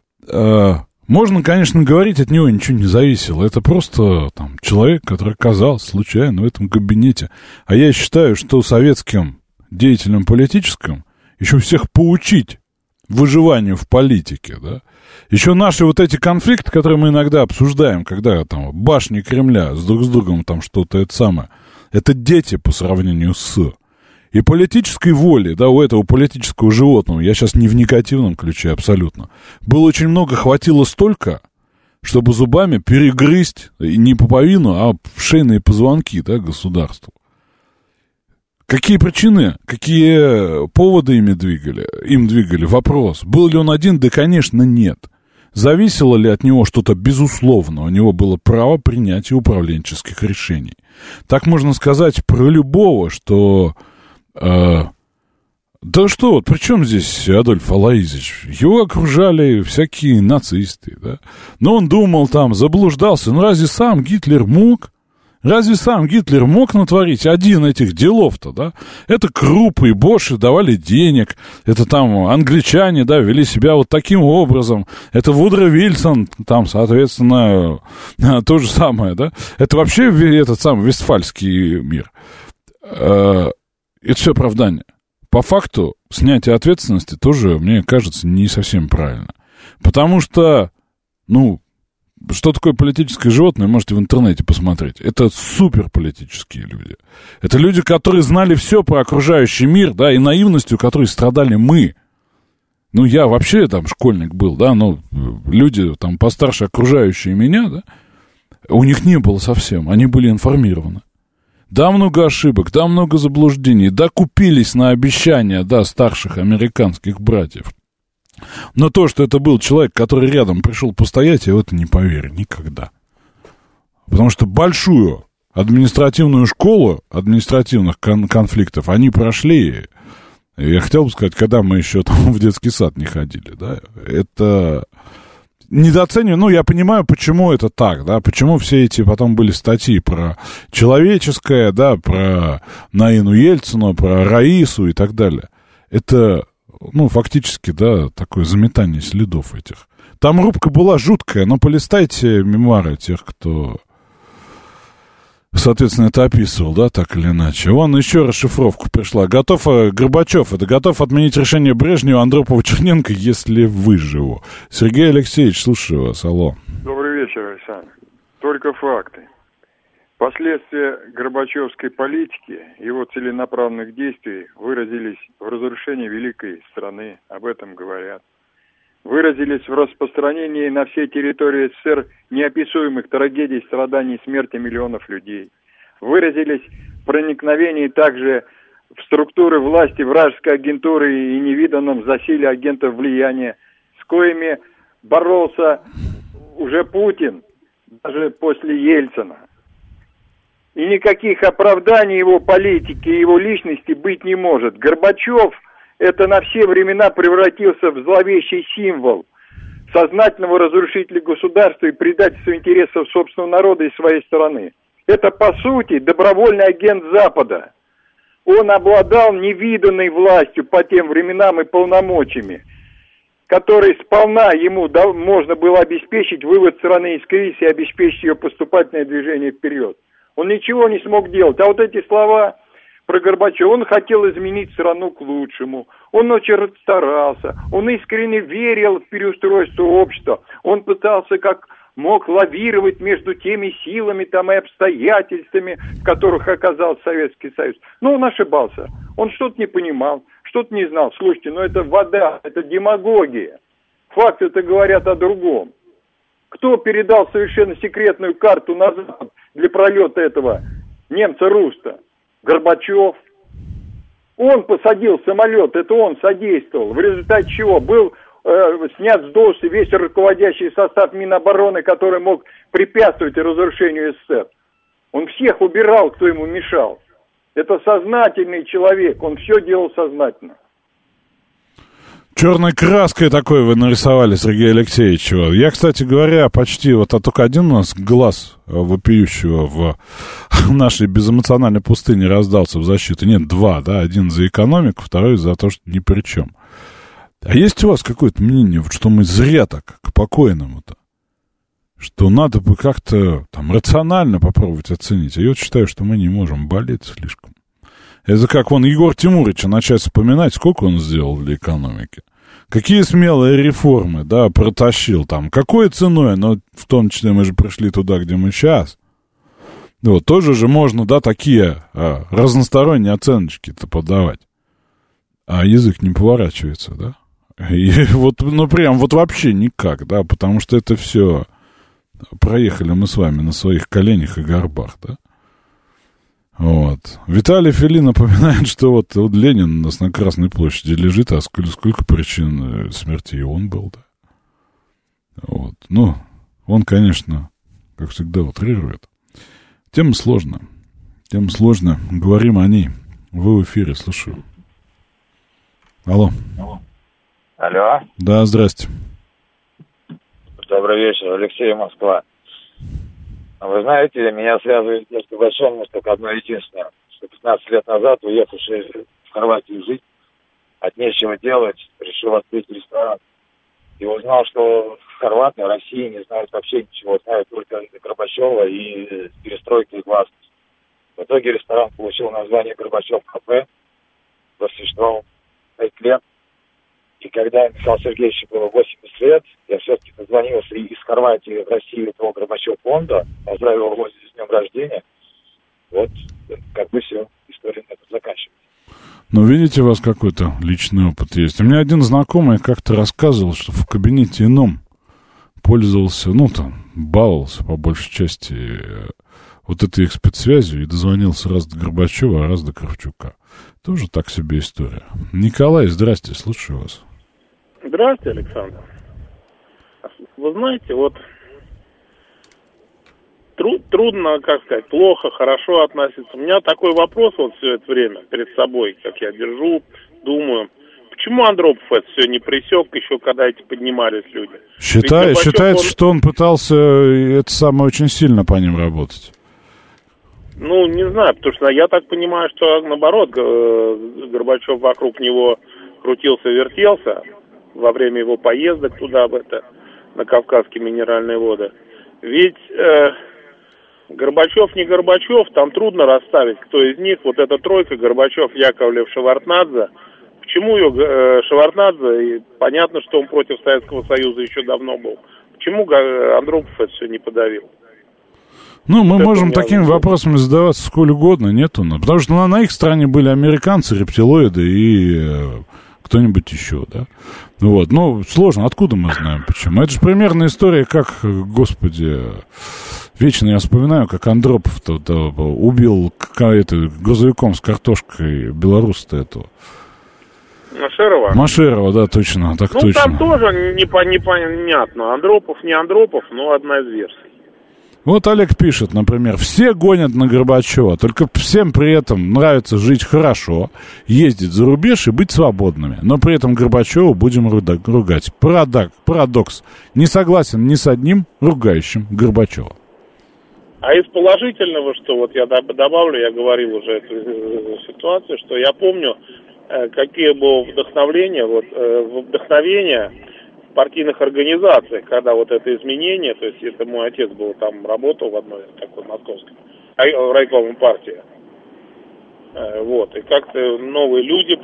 можно, конечно, говорить, от него ничего не зависело. Это просто там человек, который оказался случайно в этом кабинете. А я считаю, что советским деятелям политическим еще всех поучить выживанию в политике, да. Еще наши вот эти конфликты, которые мы иногда обсуждаем, когда там башни Кремля с другом там что-то это самое, это дети по сравнению с... И политической воли, да, у этого политического животного, я сейчас не в негативном ключе абсолютно, было очень много, хватило столько, чтобы зубами перегрызть не пуповину, а шейные позвонки, да, государству. Какие причины, какие поводы им двигали? Вопрос. Был ли он один? Да, конечно, нет. Зависело ли от него что-то? Безусловно. У него было право принятия управленческих решений. Так можно сказать про любого, что... Да что, вот при чем здесь Адольф Алаизович? Его окружали всякие нацисты, да? Но он думал там, заблуждался. Ну разве сам Гитлер мог? Разве сам Гитлер мог натворить один этих делов-то, да? Это Круппы и Боши давали денег, это там англичане, да, вели себя вот таким образом, это Вудро Вильсон, там, соответственно, то же самое, да? Это вообще этот самый Вестфальский мир. Это все оправдание. По факту, снятие ответственности тоже, мне кажется, не совсем правильно. Потому что, что такое политическое животное, можете в интернете посмотреть. Это суперполитические люди. Это люди, которые знали все про окружающий мир, да, и наивностью, которой страдали мы. Я вообще там школьник был, да, но люди там постарше окружающие меня, да, у них не было совсем, они были информированы. Да, много ошибок, да, много заблуждений, да, купились на обещания, да, старших американских братьев. Но то, что это был человек, который рядом пришел постоять, я в это не поверю никогда. Потому что большую административную школу административных конфликтов они прошли. Я хотел бы сказать, когда мы еще там в детский сад не ходили, да, это... Недооцениваю, я понимаю, почему это так, да, почему все эти потом были статьи про человеческое, да, про Наину Ельцину, про Раису и так далее. Это, фактически, да, такое заметание следов этих. Там рубка была жуткая, но полистайте мемуары тех, кто, соответственно, это описывал, да, так или иначе. Вон еще расшифровка пришла. Горбачев, это готов отменить решение Брежнева, Андропова, Черненко, если выживу. Сергей Алексеевич, слушаю вас, алло. Добрый вечер, Александр. Только факты. Последствия горбачевской политики, его целенаправленных действий выразились в разрушении великой страны, об этом говорят. Выразились в распространении на всей территории СССР неописуемых трагедий, страданий, смерти миллионов людей. Выразились в проникновении также в структуры власти вражеской агентуры и невиданном засилии агентов влияния, с коими боролся уже Путин, даже после Ельцина. И никаких оправданий его политики, его личности быть не может. Горбачев это на все времена превратился в зловещий символ сознательного разрушителя государства и предательства интересов собственного народа и своей страны. Это, по сути, добровольный агент Запада. Он обладал невиданной властью по тем временам и полномочиями, которые сполна ему можно было обеспечить вывод страны из кризиса и обеспечить ее поступательное движение вперед. Он ничего не смог делать. А вот эти слова про Горбачева, он хотел изменить страну к лучшему, он очень старался, он искренне верил в переустройство общества, он пытался как мог лавировать между теми силами там и обстоятельствами, в которых оказался Советский Союз. Но он ошибался, он что-то не понимал, что-то не знал. Слушайте, это вода, это демагогия. Факты-то говорят о другом. Кто передал совершенно секретную карту на Запад для пролета этого немца Руста? Горбачев. Он посадил самолет, это он содействовал. В результате чего был снят с должности весь руководящий состав Минобороны, который мог препятствовать разрушению СССР. Он всех убирал, кто ему мешал. Это сознательный человек, он все делал сознательно. Черной краской такой вы нарисовали, Сергей Алексеевич. Я, кстати говоря, почти только один у нас глаз вопиющего в нашей безэмоциональной пустыне раздался в защиту. Нет, два, да, один за экономику, второй за то, что ни при чем. А есть у вас какое-то мнение, что мы зря так к покойному-то? Что надо бы как-то рационально попробовать оценить. А я считаю, что мы не можем болеть слишком. Это как Егор Тимуровича начать вспоминать, сколько он сделал для экономики. Какие смелые реформы, протащил там. Какой ценой, но в том числе мы же пришли туда, где мы сейчас. Тоже же можно, такие разносторонние оценочки-то подавать. А язык не поворачивается, да? И прям вообще никак, да, потому что это все проехали мы с вами на своих коленях и горбах, да? Виталий Фили напоминает, что Ленин у нас на Красной площади лежит, а сколько причин смерти и он был, да. Он, конечно, как всегда, утрирует. Тема сложная. Говорим о ней. Вы в эфире, слушаю. Алло. Да, здрасте. Добрый вечер, Алексей, Москва. Вы знаете, меня связывает с Горбачевым только одно единственное, что 15 лет назад, уехавший в Хорватию жить, от нечего делать, решил открыть ресторан. И узнал, что хорваты в России не знают вообще ничего, знают только Горбачева и перестройки и гласность. В итоге ресторан получил название «Горбачев кафе», просуществовал 5 лет. И когда Михаилу Сергеевичу было 80 лет, я все-таки позвонился из Хорватии в Россию этого Горбачев фонда, поздравил его с днем рождения. Все, история на этом заканчивается. Видите, у вас какой-то личный опыт есть. У меня один знакомый как-то рассказывал, что в кабинете ином пользовался, баловался по большей части этой их спецсвязью и дозвонился раз до Горбачева, а раз до Кравчука. Тоже так себе история. Николай, здрасте, слушаю вас. Здравствуйте, Александр. Вы знаете, трудно, плохо, хорошо относиться. У меня такой вопрос все это время перед собой, как я держу, думаю. Почему Андропов это все не пресек еще, когда эти поднимались люди? Считается, что он пытался очень сильно по ним работать. Не знаю, потому что я так понимаю, что наоборот, Горбачев вокруг него крутился, вертелся во время его поездок туда, на Кавказские минеральные воды. Ведь Горбачев не Горбачев, там трудно расставить, кто из них. Эта тройка, Горбачев, Яковлев, Шеварднадзе. Почему ее Шеварднадзе, и понятно, что он против Советского Союза еще давно был. Почему Андропов это все не подавил? Мы можем такими вопросами задаваться сколь угодно, нету. Потому что на их стороне были американцы, рептилоиды и кто-нибудь еще, да. Сложно, откуда мы знаем почему? Это же примерная история, как, господи, вечно я вспоминаю, как Андропов убил грузовиком с картошкой белоруса-то этого. Машерова, да, точно, так точно. Там тоже непонятно, Андропов, не Андропов, но одна из версий. Олег пишет, например, все гонят на Горбачева, только всем при этом нравится жить хорошо, ездить за рубеж и быть свободными. Но при этом Горбачева будем ругать. Парадокс. Не согласен ни с одним ругающим Горбачева. А из положительного, что вот я добавлю, я говорил уже эту ситуацию, что я помню, какие было вдохновение в партийных организациях, когда вот это изменение, то есть это мой отец был там, работал в одной такой московской райкоме партии. Вот, и как-то новые люди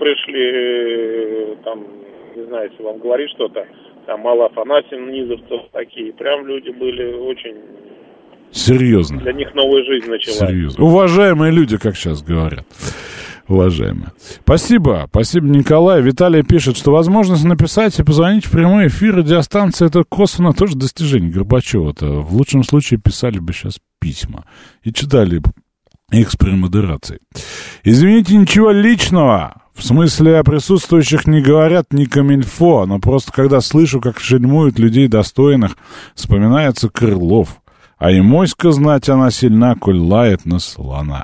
пришли, там, не знаю, если вам говорить что-то, там Алла Афанасьевна, Низовцев такие, прям люди были очень... Серьезно. Для них новая жизнь началась. Серьезно. Уважаемые люди, как сейчас говорят. Уважаемые. Спасибо. Спасибо, Николай. Виталий пишет, что возможность написать и позвонить в прямой эфир радиостанции — это косвенно тоже достижение Горбачева-то. В лучшем случае писали бы сейчас письма и читали их с премодерацией. Извините, ничего личного. В смысле, о присутствующих не говорят ни камильфо, но просто когда слышу, как шельмуют людей достойных, вспоминается Крылов. А и моська знать она сильна, коль лает на слона.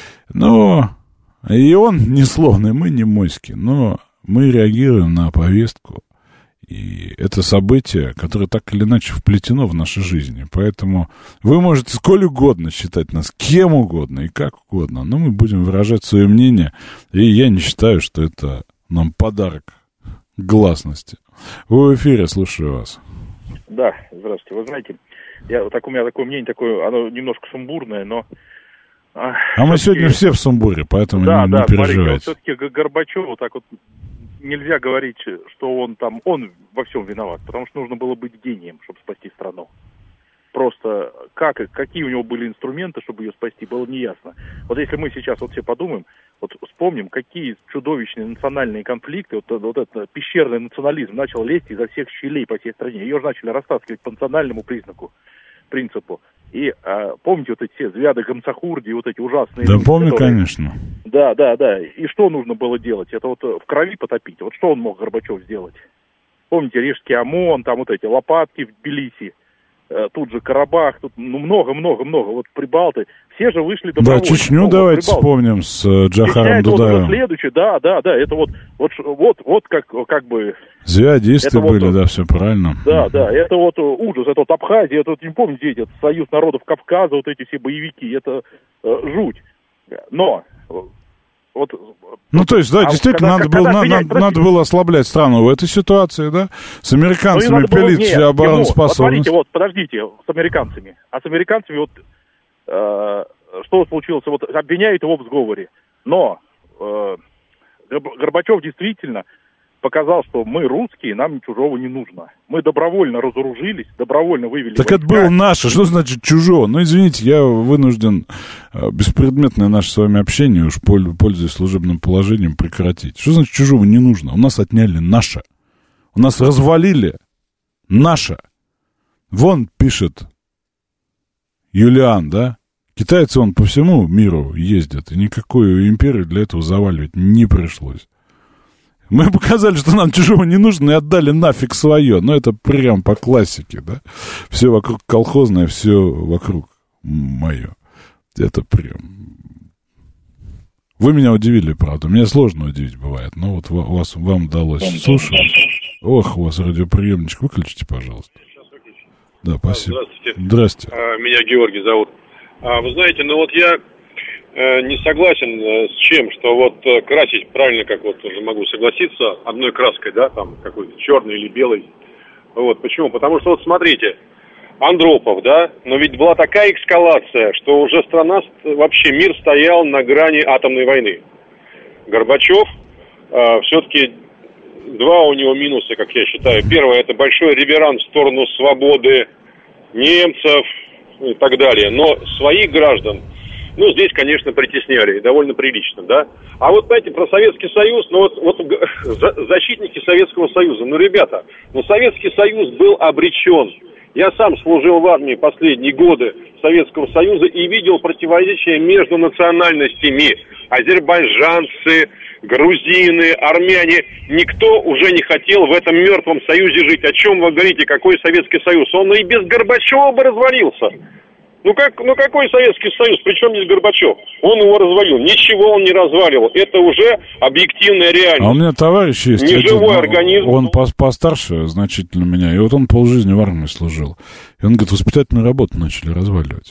Ну, и он не слон, и мы не моськи, но мы реагируем на повестку. И это событие, которое так или иначе вплетено в наши жизни. Поэтому вы можете сколь угодно считать нас кем угодно и как угодно, но мы будем выражать свое мнение. И я не считаю, что это нам подарок гласности. Вы в эфире, слушаю вас. Да, здравствуйте. Вы знаете, у меня такое мнение, оно немножко сумбурное, но... А мы сегодня все в сумбуре, поэтому не переживайте. Смотрите, все-таки Горбачеву так вот нельзя говорить, что он во всем виноват, потому что нужно было быть гением, чтобы спасти страну. Просто какие у него были инструменты, чтобы ее спасти, было неясно. Вот если мы сейчас все подумаем, вспомним, какие чудовищные национальные конфликты, вот этот пещерный национализм начал лезть изо всех щелей по всей стране. Ее же начали растаскивать по национальному принципу. И помните эти все Звяды Гамсахурди, эти ужасные... Да, помню, конечно. Да. И что нужно было делать? Это в крови потопить. Что он мог, Горбачев, сделать? Помните, Рижский ОМОН, там эти лопатки в Тбилиси, тут же Карабах, тут много. Прибалты. Все же вышли добровольно. Да, Чечню давайте вспомним с Джахаром Дудаевым. Следующее, да. Это как бы... Звядисты были, да, все правильно. Да, это ужас, это Абхазия, это не помните, это Союз народов Кавказа, эти все боевики, это жуть. Но... то есть, да, действительно, надо было ослаблять страну в этой ситуации, да? С американцами пилить все обороноспособность. Смотрите, подождите, с американцами. А с американцами что случилось? Обвиняют его в сговоре. Но Горбачев действительно показал, что мы русские, нам чужого не нужно. Мы добровольно разоружились, добровольно вывели войска. Так это было наше, что значит чужого? Извините, я вынужден беспредметное наше с вами общение, уж пользуясь служебным положением, прекратить. Что значит чужого не нужно? У нас отняли наше. У нас развалили наше. Вон пишет Юлиан, да? Китайцы по всему миру ездят, и никакую империю для этого заваливать не пришлось. Мы показали, что нам чужого не нужно, и отдали нафиг свое. Но это прям по классике, да? Все вокруг колхозное, все вокруг мое. Это прям... Вы меня удивили, правда. Меня сложно удивить бывает, но вам удалось. Слушаю. Ох, у вас радиоприемничек. Выключите, пожалуйста. Да, спасибо. Здравствуйте. Меня Георгий зовут. Вы знаете, я... не согласен с чем, что красить правильно, как уже могу согласиться, одной краской, да, там какой-то черной или белой. Почему? Потому что смотрите, Андропов, да, но ведь была такая эскалация, что уже страна, вообще мир стоял на грани атомной войны. Горбачев, все-таки два у него минуса, как я считаю. Первое, это большой реверанс в сторону свободы немцев и так далее. Но своих граждан, здесь, конечно, притесняли, довольно прилично, да. А знаете, про Советский Союз, защитники Советского Союза, ребята, Советский Союз был обречен. Я сам служил в армии последние годы Советского Союза и видел противоречия между национальностями. Азербайджанцы, грузины, армяне. Никто уже не хотел в этом мертвом союзе жить. О чем вы говорите, какой Советский Союз? Он и без Горбачева бы развалился. Какой Советский Союз? Причем здесь Горбачев? Он его развалил. Ничего он не разваливал. Это уже объективная реальность. А у меня товарищ есть. Неживой организм. Он постарше значительно меня. И он полжизни в армии служил. И он говорит, воспитательную работу начали разваливать.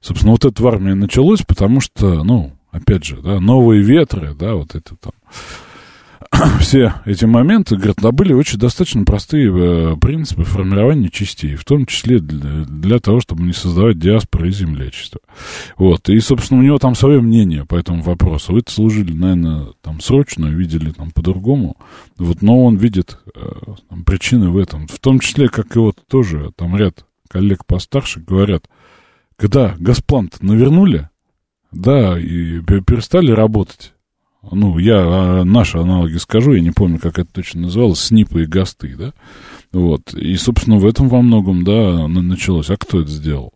Собственно, вот это в армии началось, потому что, ну, опять же, да, новые ветры, да, вот это там, все эти моменты, говорят, были очень достаточно простые принципы формирования частей, в том числе для того, чтобы не создавать диаспоры и землячество. Вот, и, собственно, у него там свое мнение по этому вопросу. Вы-то служили, наверное, там срочно, видели там по-другому, вот, но он видит там, причины в этом, в том числе, как и вот тоже там ряд коллег постарше говорят, когда Газплан-то навернули, да, и перестали работать. Ну, я наши аналоги скажу, я не помню, как это точно называлось, СНИПы и ГАСТы, да, вот, и, собственно, в этом во многом, да, началось. А кто это сделал?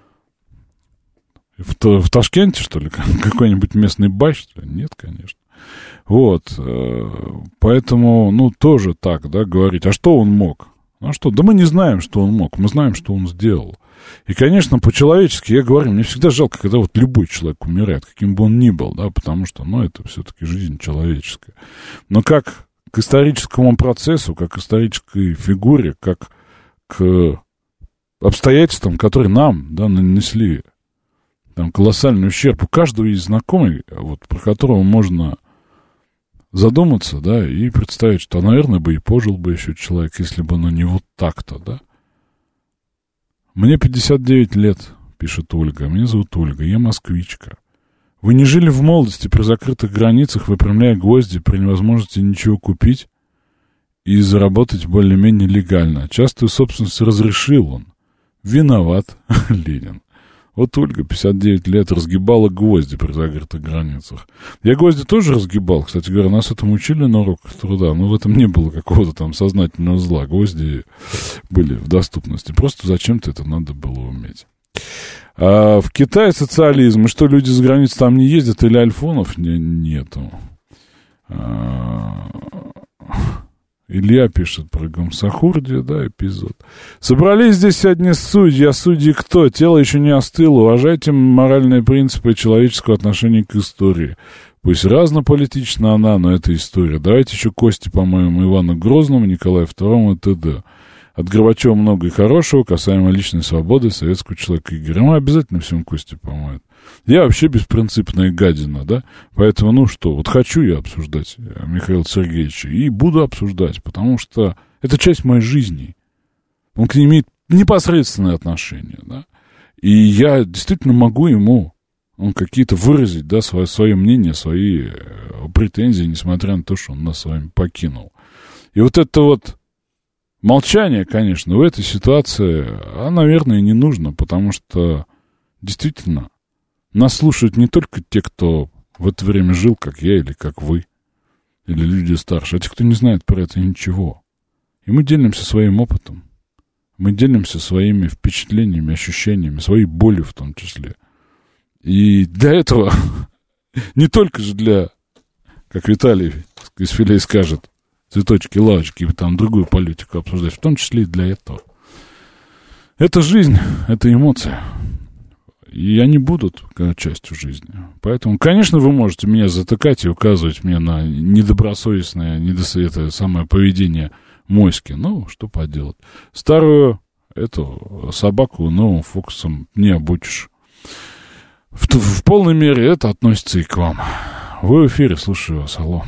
В Ташкенте, что ли, какой-нибудь местный бач, что ли? Нет, конечно. Вот, поэтому, ну, тоже так, да, говорить, а что он мог? А что? Да мы не знаем, что он мог, мы знаем, что он сделал. И, конечно, по-человечески, я говорю, мне всегда жалко, когда вот любой человек умирает, каким бы он ни был, да, потому что, ну, это все-таки жизнь человеческая. Но как к историческому процессу, как к исторической фигуре, как к обстоятельствам, которые нам, да, нанесли там колоссальный ущерб, у каждого есть знакомый, вот, про которого можно задуматься, да, и представить, что, наверное, бы и пожил бы еще человек, если бы оно не вот так-то, да. Мне 59 лет, пишет Ольга. Меня зовут Ольга, я москвичка. Вы не жили в молодости при закрытых границах, выпрямляя гвозди при невозможности ничего купить и заработать более-менее легально. Частую собственность разрешил он. Виноват Ленин. Вот Ольга, 59 лет, разгибала гвозди при закрытых границах. Я гвозди тоже разгибал, кстати говоря, нас этому учили на уроках труда, но в этом не было какого-то там сознательного зла. Гвозди были в доступности, просто зачем-то это надо было уметь. А в Китае социализм, и что, люди за границей там не ездят или альфонов нету? Илья пишет про Гамсахурдию, да, эпизод. Собрались здесь одни судьи, а судьи кто? Тело еще не остыло. Уважайте моральные принципы человеческого отношения к истории. Пусть разнополитична она, но это история. Давайте еще кости, по-моему, Ивану Грозному, Николаю II и т.д. От Горбачева много и хорошего, касаемо личной свободы советского человека. Игорь, мы обязательно всем кости помоют. Я вообще беспринципная гадина, да? Поэтому, ну что, вот хочу я обсуждать Михаила Сергеевича и буду обсуждать, потому что это часть моей жизни. Он к ней имеет непосредственное отношение, да? И я действительно могу ему какие-то выразить, да, свое мнение, свои претензии, несмотря на то, что он нас с вами покинул. И вот это вот молчание, конечно, в этой ситуации, наверное, не нужно, потому что действительно нас слушают не только те, кто в это время жил, как я или как вы, или люди старше, а те, кто не знает про это ничего. И мы делимся своим опытом, мы делимся своими впечатлениями, ощущениями, своей болью в том числе. И для этого, не только же для, как Виталий из Филей скажет, цветочки, лавочки и там другую политику обсуждать, в том числе и для этого. Это жизнь, это эмоция. И они будут частью жизни. Поэтому, конечно, вы можете меня затыкать и указывать мне на недобросовестное, это самое поведение моськи. Ну, что поделать. Старую эту собаку новым фокусом не обучишь. В полной мере это относится и к вам. Вы в эфире, слушаю вас. Алло.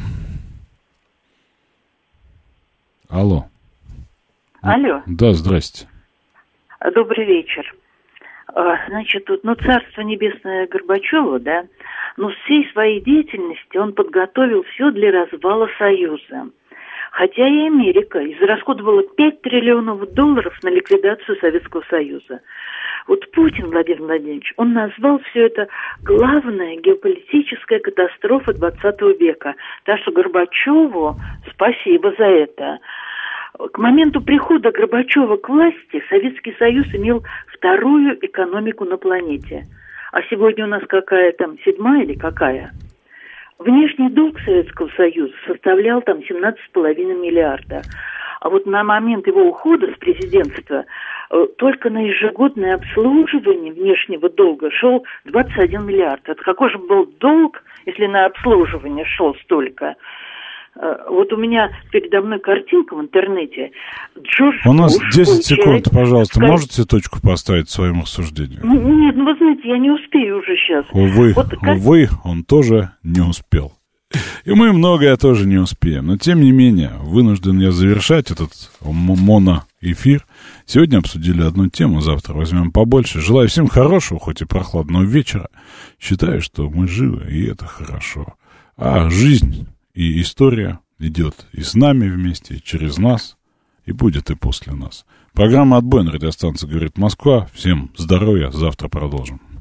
Алло. Алло. Да, здрасте. Добрый вечер. Значит, тут, царство небесное Горбачева, да, но всей своей деятельности он подготовил все для развала Союза. Хотя и Америка израсходовала $5 триллионов на ликвидацию Советского Союза. Вот Путин, Владимир Владимирович, он назвал все это главная геополитическая катастрофа 20 века. Так что Горбачеву спасибо за это. К моменту прихода Горбачева к власти Советский Союз имел вторую экономику на планете. А сегодня у нас какая там, 7-я или какая? Внешний долг Советского Союза составлял там 17,5 миллиарда. А вот на момент его ухода с президентства только на ежегодное обслуживание внешнего долга шел 21 миллиард. Это какой же был долг, если на обслуживание шел столько? Вот у меня передо мной картинка в интернете. Джордж У нас Буш 10 секунд, получает... пожалуйста. Можете точку поставить своим рассуждением? Нет, ну вы знаете, я не успею уже сейчас. Увы, он тоже не успел. И мы многое тоже не успеем. Но, тем не менее, вынужден я завершать этот моноэфир. Сегодня обсудили одну тему, завтра возьмем побольше. Желаю всем хорошего, хоть и прохладного вечера. Считаю, что мы живы, и это хорошо. А жизнь и история идет и с нами вместе, и через нас, и будет и после нас. Программа «Отбой» на радиостанции «Говорит Москва». Всем здоровья, завтра продолжим.